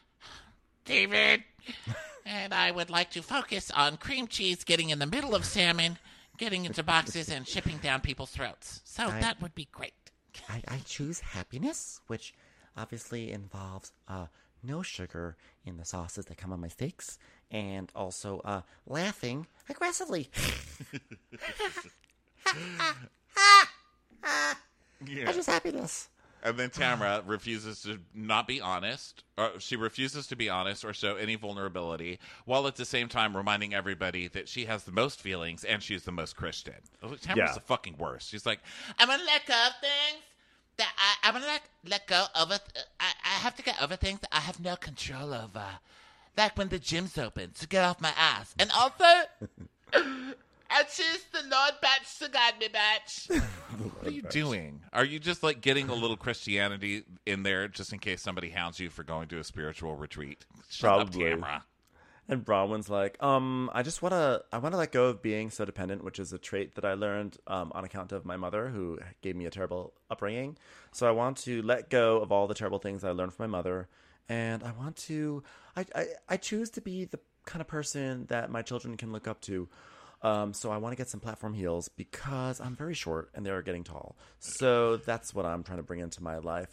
David. And I would like to focus on cream cheese getting in the middle of salmon, getting into boxes, and shipping down people's throats. So I- that would be great. I, I choose happiness, which obviously involves uh, no sugar in the sauces that come on my steaks, and also uh, laughing aggressively. yeah. I choose happiness. And then Tamara refuses to not be honest, or she refuses to be honest or show any vulnerability, while at the same time reminding everybody that she has the most feelings and she's the most Christian. Oh, Tamara's Yeah. the fucking worst. She's like, I'm gonna let go of things that I, I'm gonna let, let go over. Th- I, I have to get over things that I have no control over, like when the gym's open to get off my ass, and also I choose the Lord batch to guide me batch. what are you doing? Are you just like getting a little Christianity in there just in case somebody hounds you for going to a spiritual retreat? Shut Probably. up, Tamara. And Bronwyn's like, um, I just want to, I want to let go of being so dependent, which is a trait that I learned um, on account of my mother, who gave me a terrible upbringing. So I want to let go of all the terrible things I learned from my mother, and I want to, I, I, I choose to be the kind of person that my children can look up to. Um, so I want to get some platform heels because I'm very short and they're getting tall. So that's what I'm trying to bring into my life.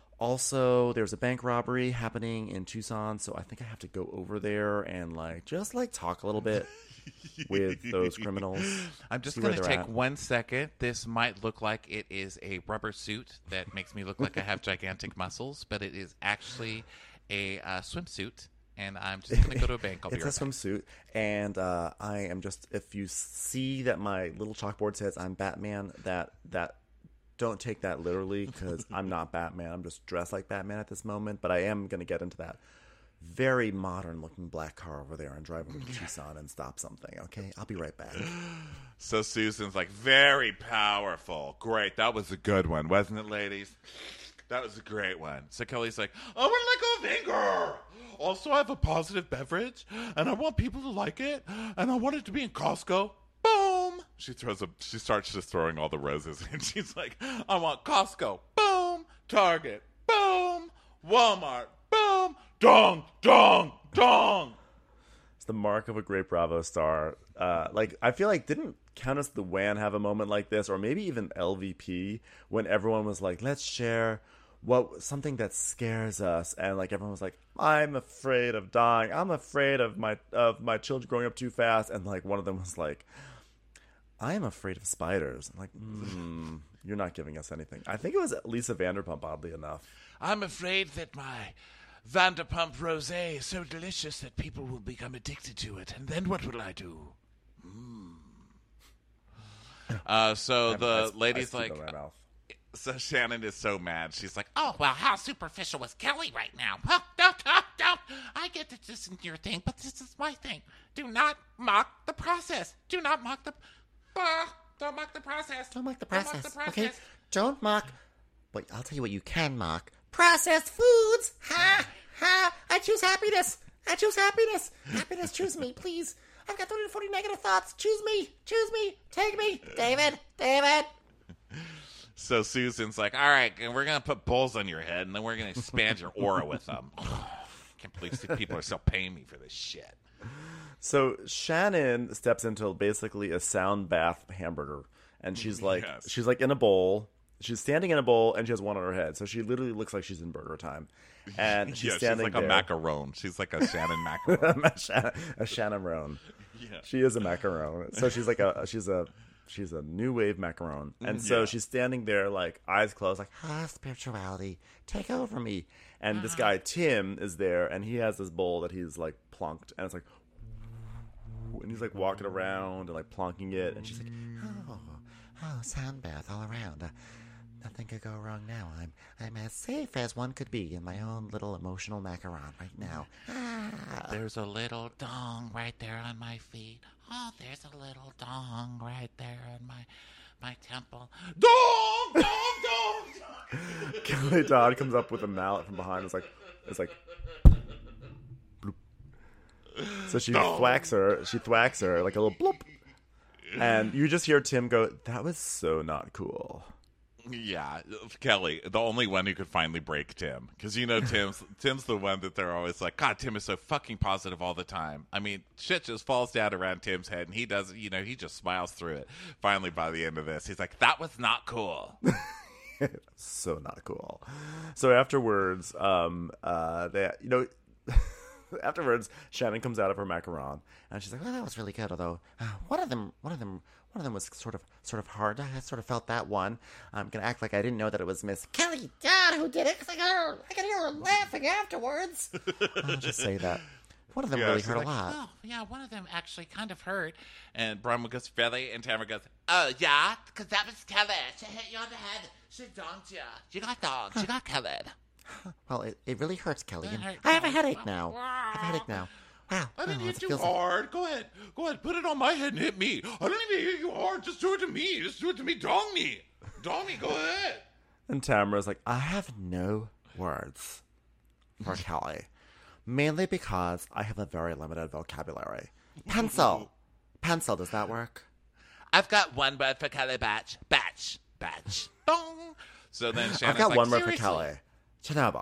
Also, there's a bank robbery happening in Tucson, so I think I have to go over there and like just like talk a little bit with those criminals. I'm just see going where to they're take at. one second. This might look like it is a rubber suit that makes me look like I have gigantic muscles, but it is actually a uh, swimsuit. And I'm just going to go to a bank. I'll be It's right a back. swimsuit, and uh, I am just. If you see that my little chalkboard says I'm Batman, that that don't take that literally because I'm not Batman. I'm just dressed like Batman at this moment, but I am going to get into that very modern-looking black car over there and drive over to Tucson and stop something. Okay, I'll be right back. So Susan's like, very powerful. Great. That was a good one, wasn't it, ladies? That was a great one. So Kelly's like, I want to let go of anger. Also, I have a positive beverage, and I want people to like it, and I want it to be in Costco. Boom! She throws a. She starts just throwing all the roses, and she's like, I want Costco. Boom! Target. Boom! Walmart. Boom! Dong! Dong! Dong! It's the mark of a great Bravo star. Uh, like I feel like didn't Countess Luann have a moment like this, or maybe even L V P, when everyone was like, "Let's share what something that scares us," and like everyone was like, "I'm afraid of dying. I'm afraid of my of my children growing up too fast," and like one of them was like, "I am afraid of spiders." I'm like, mm, you're not giving us anything. I think it was Lisa Vanderpump, oddly enough. I'm afraid that my Vanderpump Rosé is so delicious that people will become addicted to it. And then what will I do? Uh, so Ice- the ice lady's cube like, in my mouth. so Shannon is so mad. She's like, Oh, well, how superficial was Kelly right now? Huh? Don't, don't, don't. I get that this isn't your thing, but this is my thing. Do not mock the process. Do not mock the... Uh, don't mock the process. Don't mock the Don't process, mock the process. okay? Don't mock. But I'll tell you what you can mock. Processed foods. Ha ha. I choose happiness. I choose happiness. Happiness, choose me, please. I've got thirty to forty negative thoughts. Choose me. Choose me. Take me. David. David. so Susan's like, all right, and we're going to put bowls on your head, and then we're going to expand your aura with them. Can't believe these people are still paying me for this shit. So Shannon steps into basically a sound bath hamburger, and she's like, Yes. she's like in a bowl. She's standing in a bowl, and she has one on her head. So she literally looks like she's in burger time. And she's yeah, she's standing like there. a macaron. She's like a Shannon macaron. a Shannon, a Shannon Roan. Yeah. She is a macaron. So she's like a she's a she's a new wave macaron. And so Yeah. she's standing there like eyes closed, like, Ah, spirituality. Take over me. and this guy Tim is there, and he has this bowl that he's like plunked, and it's like, and he's like walking around and like plunking it, and she's like, Oh, oh, sound bath all around. Uh, nothing could go wrong now. I'm I'm as safe as one could be in my own little emotional macaron right now. Ah. There's a little dong right there on my feet. Oh, there's a little dong right there on my my temple. Dong, dong, dong. Kelly Dodd comes up with a mallet from behind. It's like, it's like, bloop. So she thwacks her. She thwacks her like a little bloop, and you just hear Tim go, "That was so not cool." Yeah, Kelly, the only one who could finally break Tim, because you know Tim's Tim's the one that they're always like, God, Tim is so fucking positive all the time. I mean, shit just falls down around Tim's head, and he does, you know, he just smiles through it. Finally, by the end of this, he's like, that was not cool. So not cool. So afterwards, um, uh, they, you know, afterwards, Shannon comes out of her macaron, and she's like, Well, that was really good. Although uh, one of them, one of them, one of them was sort of, sort of hard. I sort of felt that one. I'm gonna act like I didn't know that it was Miss Kelly Dodd who did it, because I got her, I could hear her laughing afterwards. I'll just say that one of them Yeah, really she's hurt like, a lot. Oh, yeah, one of them actually kind of hurt. And Bronwyn goes, Kelly, and Tamara goes, Oh, yeah? Because that was Kelly. She hit you on the head. She donked you. You got donked. You got Kelly. Well, it, it really hurts, Kelly. It And hurts, I have a Kelly. headache now. I have a headache now. Wow. I didn't oh, hit it you feels hard. Go ahead. Go ahead. Put it on my head and hit me. I don't even hit you hard. Just do it to me. Just do it to me. Dong me. Dong me. Go ahead. and Tamara's like, I have no words for Kelly, mainly because I have a very limited vocabulary. Pencil, pencil. Does that work? I've got one word for Kelly Batch. Batch. Batch. Dong. So then Shannon's I've got like, one word for "Seriously?" Kelly. Chernobyl.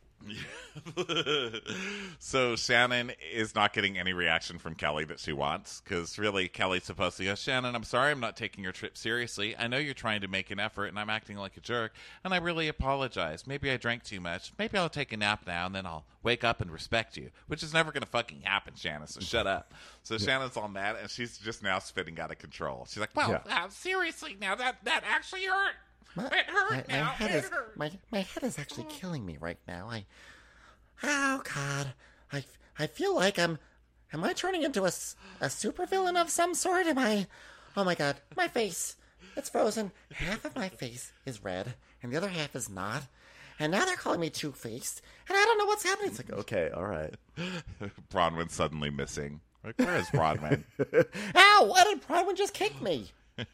So Shannon is not getting any reaction from Kelly that she wants, because really Kelly's supposed to go, Shannon, I'm sorry I'm not taking your trip seriously. I know you're trying to make an effort and I'm acting like a jerk, and I really apologize. Maybe I drank too much. Maybe I'll take a nap now and then I'll wake up and respect you, which is never going to fucking happen, Shannon, so shut up. So Shannon's all mad, and she's just now spitting out of control. She's like, well, Yeah. Uh, seriously, now that, that actually hurt. My, It hurt my, my now. head It is hurt. my my head is actually killing me right now. I oh God, I I feel like I'm. Am I turning into a s- a supervillain of some sort? Am I? Oh my God, my face. It's frozen. Half of my face is red, and the other half is not. And now they're calling me Two-Faced, and I don't know what's happening. It's like, Okay, all right. Bronwyn's suddenly missing. Like, where is Bronwyn? ow! Why did Bronwyn just kick me?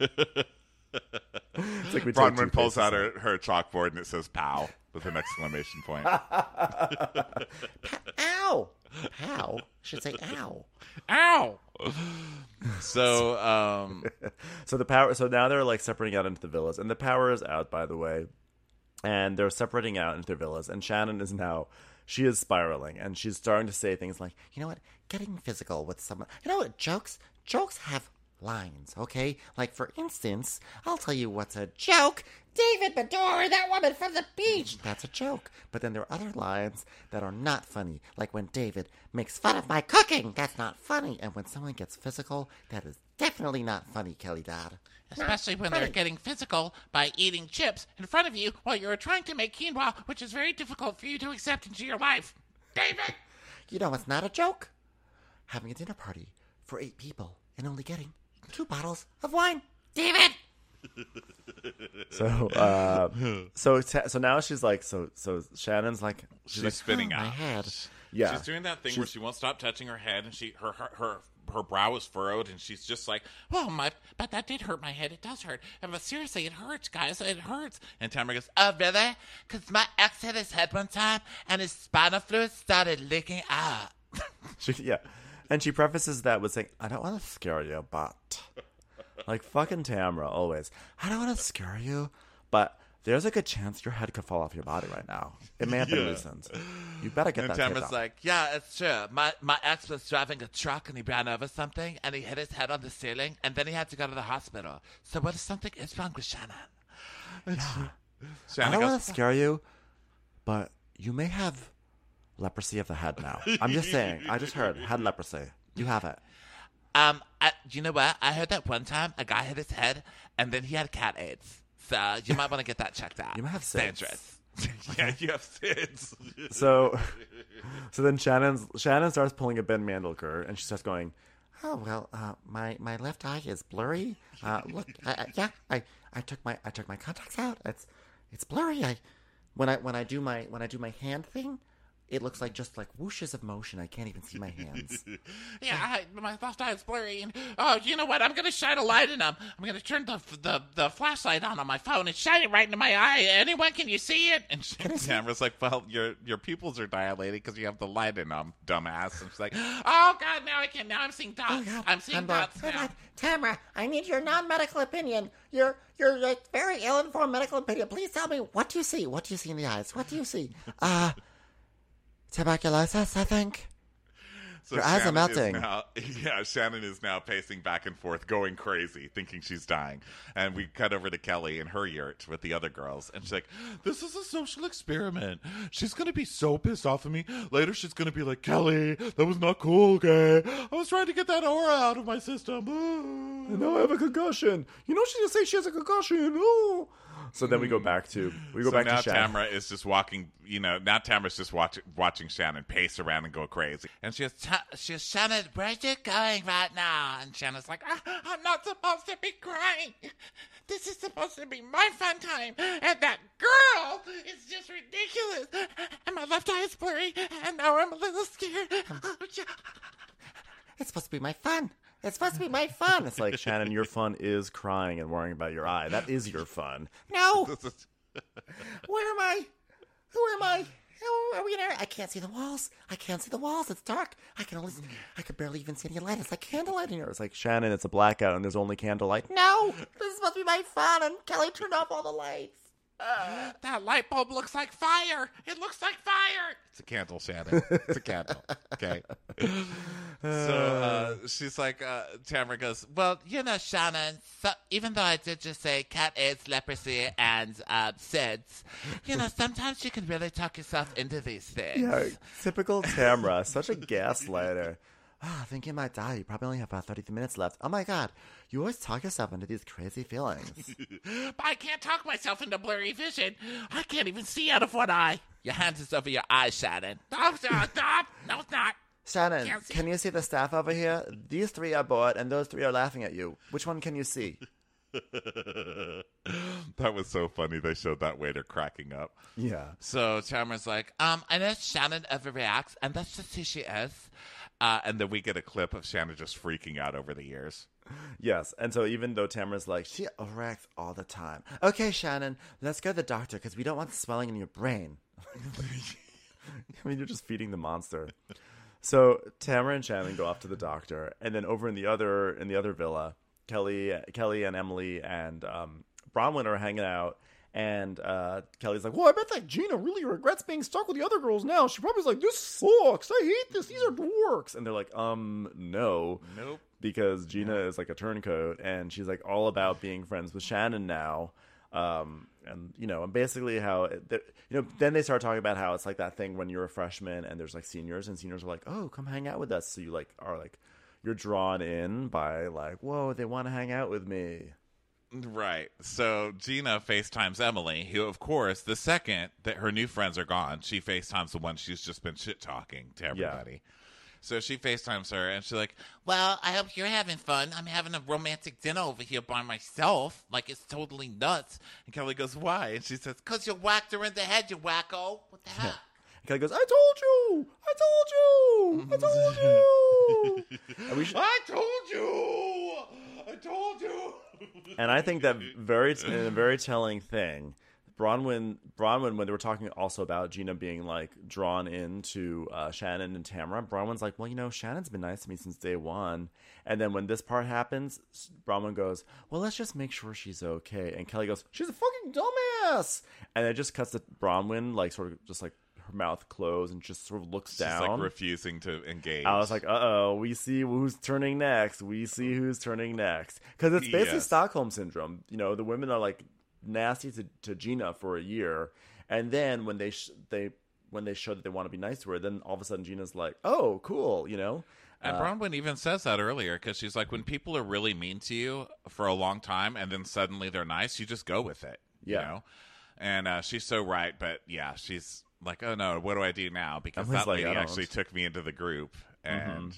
It's like we take two Bronwyn pulls faces out her, her chalkboard and it says "pow" with an exclamation point. Ow! Ow! Should say ow. Ow. So, um, So the power. So now they're like separating out into the villas, and the power is out, by the way, and they're separating out into their villas. And Shannon is now, she is spiraling, and she's starting to say things like, You know what? Getting physical with someone. You know what? Jokes. Jokes have lines, okay? Like, for instance, I'll tell you what's a joke. David Bador, that woman from the beach. That's a joke. But then there are other lines that are not funny. Like when David makes fun of my cooking. That's not funny. And when someone gets physical, that is definitely not funny, Kelly Dodd. Especially when they're funny. getting physical by eating chips in front of you while you're trying to make quinoa, which is very difficult for you to accept into your life. David! You know what's not a joke? Having a dinner party for eight people and only getting two bottles of wine. David. So, uh, so, ta- so now she's like, so, so Shannon's like, she's, She's like, spinning "Oh, out. my head." Yeah, She's doing that thing where she won't stop touching her head, and she her her her, her brow is furrowed, and she's just like, Well, my but that did hurt my head. It does hurt. But seriously, it hurts, guys. It hurts. and Tamara goes, Oh, really? Because my ex hit his head one time, and his spinal fluid started leaking out. she, yeah, and she prefaces that with saying, "I don't want to scare you, but." Like fucking Tamara, always. I don't want to scare you, but there's a good chance your head could fall off your body right now. It may have been Yeah. loosened. You better get and that Tamara's tape out. Like, yeah, it's true. My my ex was driving a truck and he ran over something and he hit his head on the ceiling and then he had to go to the hospital. So what if something is wrong with Shannon? I Shannon don't goes, want to scare you, but you may have leprosy of the head now. I'm just saying. I just heard head leprosy. You have it. Um, I, you know what? I heard that one time a guy hit his head and then he had cat AIDS. So you might want to get that checked out. You might have It's SIDS. dangerous. yeah, you have SIDS. So, so then Shannon's Shannon starts pulling a Ben Mandelker, and she starts going, Oh well, uh, my my left eye is blurry. Uh, look, I, I, yeah, I, I took my I took my contacts out. It's it's blurry. I when I when I do my when I do my hand thing, it looks like just like whooshes of motion. I can't even see my hands. Yeah, I, my left eye is blurry. And, oh, you know what? I'm going to shine a light in them. I'm going to turn the, the the flashlight on on my phone and shine it right into my eye. Anyone, can you see it? And Tamara's like, well, your your pupils are dilated because you have the light in them, dumbass. And she's like, Oh, God, now I can. Now I'm seeing dots. Oh, God. I'm seeing And, uh, dots and, now. uh, Tamara, I need your non-medical opinion. Your your like, very ill-informed medical opinion. Please tell me, what do you see? What do you see in the eyes? What do you see? Uh, tuberculosis, I think. so Your eyes are Shannon melting. is now- yeah, Shannon is now pacing back and forth, going crazy, thinking she's dying. And we cut over to Kelly in her yurt with the other girls. And she's like, this is a social experiment. She's going to be so pissed off at me. Later, she's going to be like, Kelly, that was not cool, okay? I was trying to get that aura out of my system. and now I have a concussion. You know, she just say she has a concussion. Oh. So then we go back to we go So back now to Shannon. Tamara is just walking, you know, now Tamara's just watch, watching Shannon pace around and go crazy. And she has, Ta- she's Shannon, where are you going right now? And Shannon's like, "Ah, I'm not supposed to be crying. This is supposed to be my fun time. And that girl is just ridiculous. And my left eye is blurry. And now I'm a little scared. It's supposed to be my fun. It's supposed to be my fun. It's like, Shannon, your fun is crying and worrying about your eye. That is your fun. No. Where am I? Who am I? How are we there? I can't see the walls. I can't see the walls. It's dark. I can only. I can barely even see any light. It's like candlelight in here. It's like, Shannon, it's a blackout and there's only candlelight. No, this is supposed to be my fun, and Kelly turned off all the lights. That light bulb looks like fire. It looks like fire. it's a candle, Shannon. It's a candle. Okay. So uh, she's like, uh, Tamara goes, Well, you know, Shannon, so, even though I did just say cat AIDS, leprosy, and uh, SIDS, you know, sometimes you can really talk yourself into these things. Yeah, typical Tamara, such a gaslighter. Ah, I think you might die. You probably only have about thirty minutes left. Oh my god, you always talk yourself into these crazy feelings. But I can't talk myself into blurry vision. I can't even see out of one eye. Your hands is over your eyes, Shannon. No, stop. No, it's not. Shannon, Can't see. can you see the staff over here? These three are bored and those three are laughing at you. Which one can you see? that was so funny. They showed that waiter cracking up. Yeah. So Tamara's like, um, I know Shannon overreacts, and that's just who she is. Uh, and then we get a clip of Shannon just freaking out over the years. Yes, and so even though Tamara's like, she overacts all the time. Okay, Shannon, let's go to the doctor because we don't want swelling in your brain. I mean, you're just feeding the monster. So Tamara and Shannon go off to the doctor, and then over in the other in the other villa, Kelly, Kelly and Emily and um, Bronwyn are hanging out. And uh, Kelly's like, well, I bet that Gina really regrets being stuck with the other girls now. She probably's like, this sucks. I hate this. These are dorks. And they're like, um, no. Nope. Because Gina is like a turncoat, and she's like all about being friends with Shannon now. Um, and, you know, and basically how, it, you know, then they start talking about how it's like that thing when you're a freshman and there's like seniors, and seniors are like, oh, come hang out with us. So you like are like, you're drawn in by like, whoa, they want to hang out with me. Right. So Gina FaceTimes Emily, who, of course, the second that her new friends are gone, she FaceTimes the one she's just been shit talking to everybody. So she FaceTimes her, and she's like, Well, I hope you're having fun. I'm having a romantic dinner over here by myself. Like, it's totally nuts. and Kelly goes, why? And she says, Because you whacked her in the head, you wacko. What the hell? And Kelly goes, I told you! I told you! I told you! and, we should, I told you! I told you! and I think that very in a very telling thing, Bronwyn, Bronwyn, when they were talking also about Gina being like drawn into uh, Shannon and Tamara, Bronwyn's like, well, you know, Shannon's been nice to me since day one. And then when this part happens, Bronwyn goes, well, let's just make sure she's okay. And Kelly goes, she's a fucking dumbass. And it just cuts to Bronwyn, like sort of just like her mouth closed and just sort of looks She's down. like refusing to engage. I was like, uh-oh, we see who's turning next. We see who's turning next. Because it's basically Yes. Stockholm Syndrome. You know, the women are like nasty to, to Gina for a year. And then when they sh- they when they show that they want to be nice to her, then all of a sudden Gina's like, oh, cool, you know? And Bronwyn even says that earlier, because she's like, when people are really mean to you for a long time and then suddenly they're nice, you just go with it. You Yeah. know? And uh, she's so right, but yeah, she's like, oh no, what do I do now? Because Emily's that like, lady I don't actually know. took me into the group. And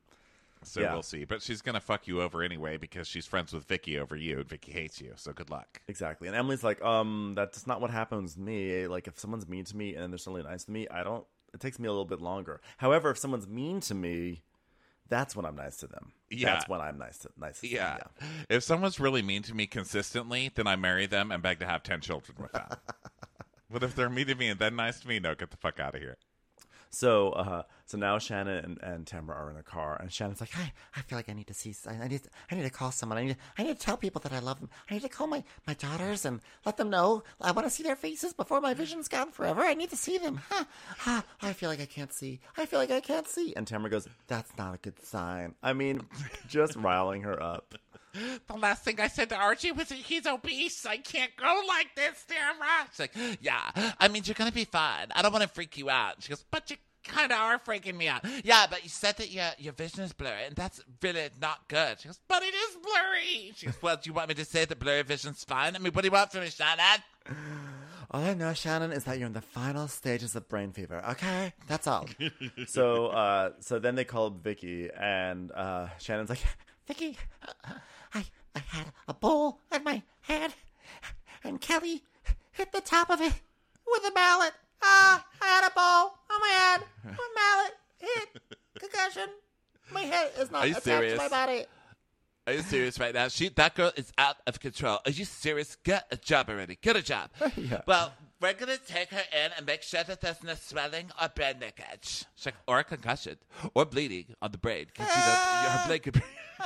so Yeah. we'll see. But she's going to fuck you over anyway because she's friends with Vicky over you, and Vicky hates you. So good luck. Exactly. And Emily's like, um, that's not what happens with me. Like, if someone's mean to me and then they're suddenly nice to me, I don't, it takes me a little bit longer. However, if someone's mean to me, that's when I'm nice to them. Yeah. That's when I'm nice to, nice to Yeah. them. Yeah. If someone's really mean to me consistently, then I marry them and beg to have ten children with them. But if they're mean to me and then nice to me, no, get the fuck out of here. So, uh, so now Shannon and, and Tamara are in a car, and Shannon's like, I, I feel like I need to see. I need. I need to call someone. I need. I need to tell people that I love them. I need to call my, my daughters and let them know I want to see their faces before my vision's gone forever. I need to see them. Huh? Huh? I feel like I can't see. I feel like I can't see. and Tamara goes, that's not a good sign. I mean, just riling her up. The last thing I said to Archie was that he's obese. I can't go like this, Tamara. She's like, yeah, I mean, you're going to be fine. I don't want to freak you out. She goes, but you kind of are freaking me out. Yeah, but you said that your, your vision is blurry, and that's really not good. She goes, but it is blurry. She goes, well, do you want me to say that blurry vision's fine? I mean, what do you want from me, Shannon? All I know, Shannon, is that you're in the final stages of brain fever. Okay, that's all. So, uh, so then they call up Vicky, and uh, Shannon's like, Vicky, uh, I I had a bowl on my head, and Kelly hit the top of it with a mallet. Ah, I had a bowl on my head. A mallet hit. Concussion. My head is not Are you attached serious? to my body. Are you serious right now? She, that girl is out of control. Are you serious? Get a job already. Get a job. Yeah. Well, we're going to take her in and make sure that there's no swelling or brain leakage. She's like, or a concussion. Or bleeding on the brain. Because you know, her brain could be...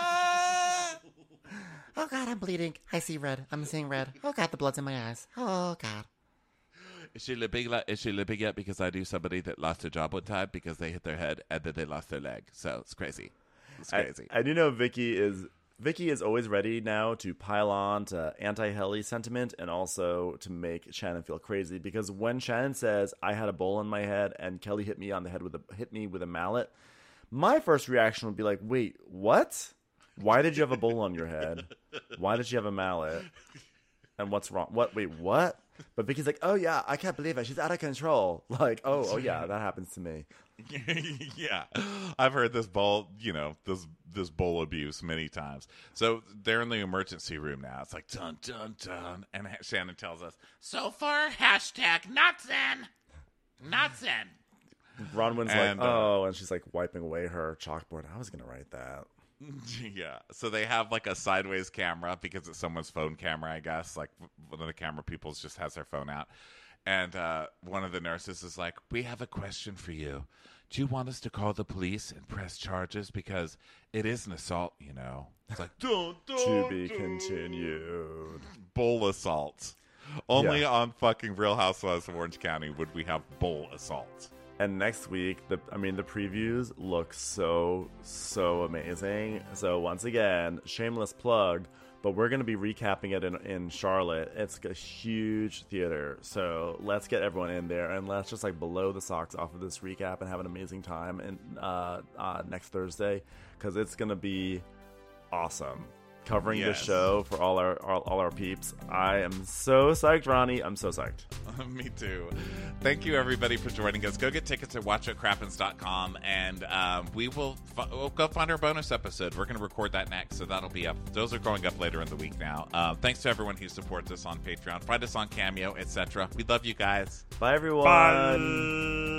Oh, God, I'm bleeding. I see red. I'm seeing red. Oh, God, the blood's in my eyes. Oh, God. Is she limping? Like, is she limping yet? Because I knew somebody that lost their job one time because they hit their head and then they lost their leg. So it's crazy. It's I, crazy. I do know Vicky is Vicky is always ready now to pile on to anti-Helly sentiment and also to make Shannon feel crazy, because when Shannon says I had a bowl in my head and Kelly hit me on the head with a hit me with a mallet, my first reaction would be like, wait, what? Why did you have a bowl on your head? Why did you have a mallet? And what's wrong? What? Wait, what? But Vicky's like, oh yeah, I can't believe it. She's out of control. Like, oh, oh yeah, that happens to me. Yeah, I've heard this bowl, you know, this this bowl abuse many times. So they're in the emergency room now. It's like dun dun dun, and Shannon tells us, So far, hashtag not Zen. Not Zen. Bronwyn's And, like, uh, oh, and she's like wiping away her chalkboard. I was gonna write that. yeah. So they have like a sideways camera because it's someone's phone camera, I guess. Like one of the camera people just has their phone out. And uh, one of the nurses is like, we have a question for you. Do you want us to call the police and press charges? Because it is an assault, you know. It's like, dun, dun, To be dun. continued. Bowl assault. Only Yeah. on fucking Real Housewives of Orange County would we have bowl assault. And next week, the I mean, the previews look so, so amazing. So once again, shameless plug, but we're going to be recapping it in, in Charlotte. It's a huge theater. So let's get everyone in there and let's just like blow the socks off of this recap and have an amazing time in, uh, uh, next Thursday, because it's going to be awesome. covering Yes. the show for all our all, all our peeps. I am so psyched, Ronnie. I'm so psyched. Me too. Thank you, everybody, for joining us. Go get tickets at watch what crappens dot com, and um, we will f- we'll go find our bonus episode. We're going to record that next, so that'll be up. Those are going up later in the week now. Uh, thanks to everyone who supports us on Patreon. Find us on Cameo, et cetera. We love you guys. Bye, everyone. Bye.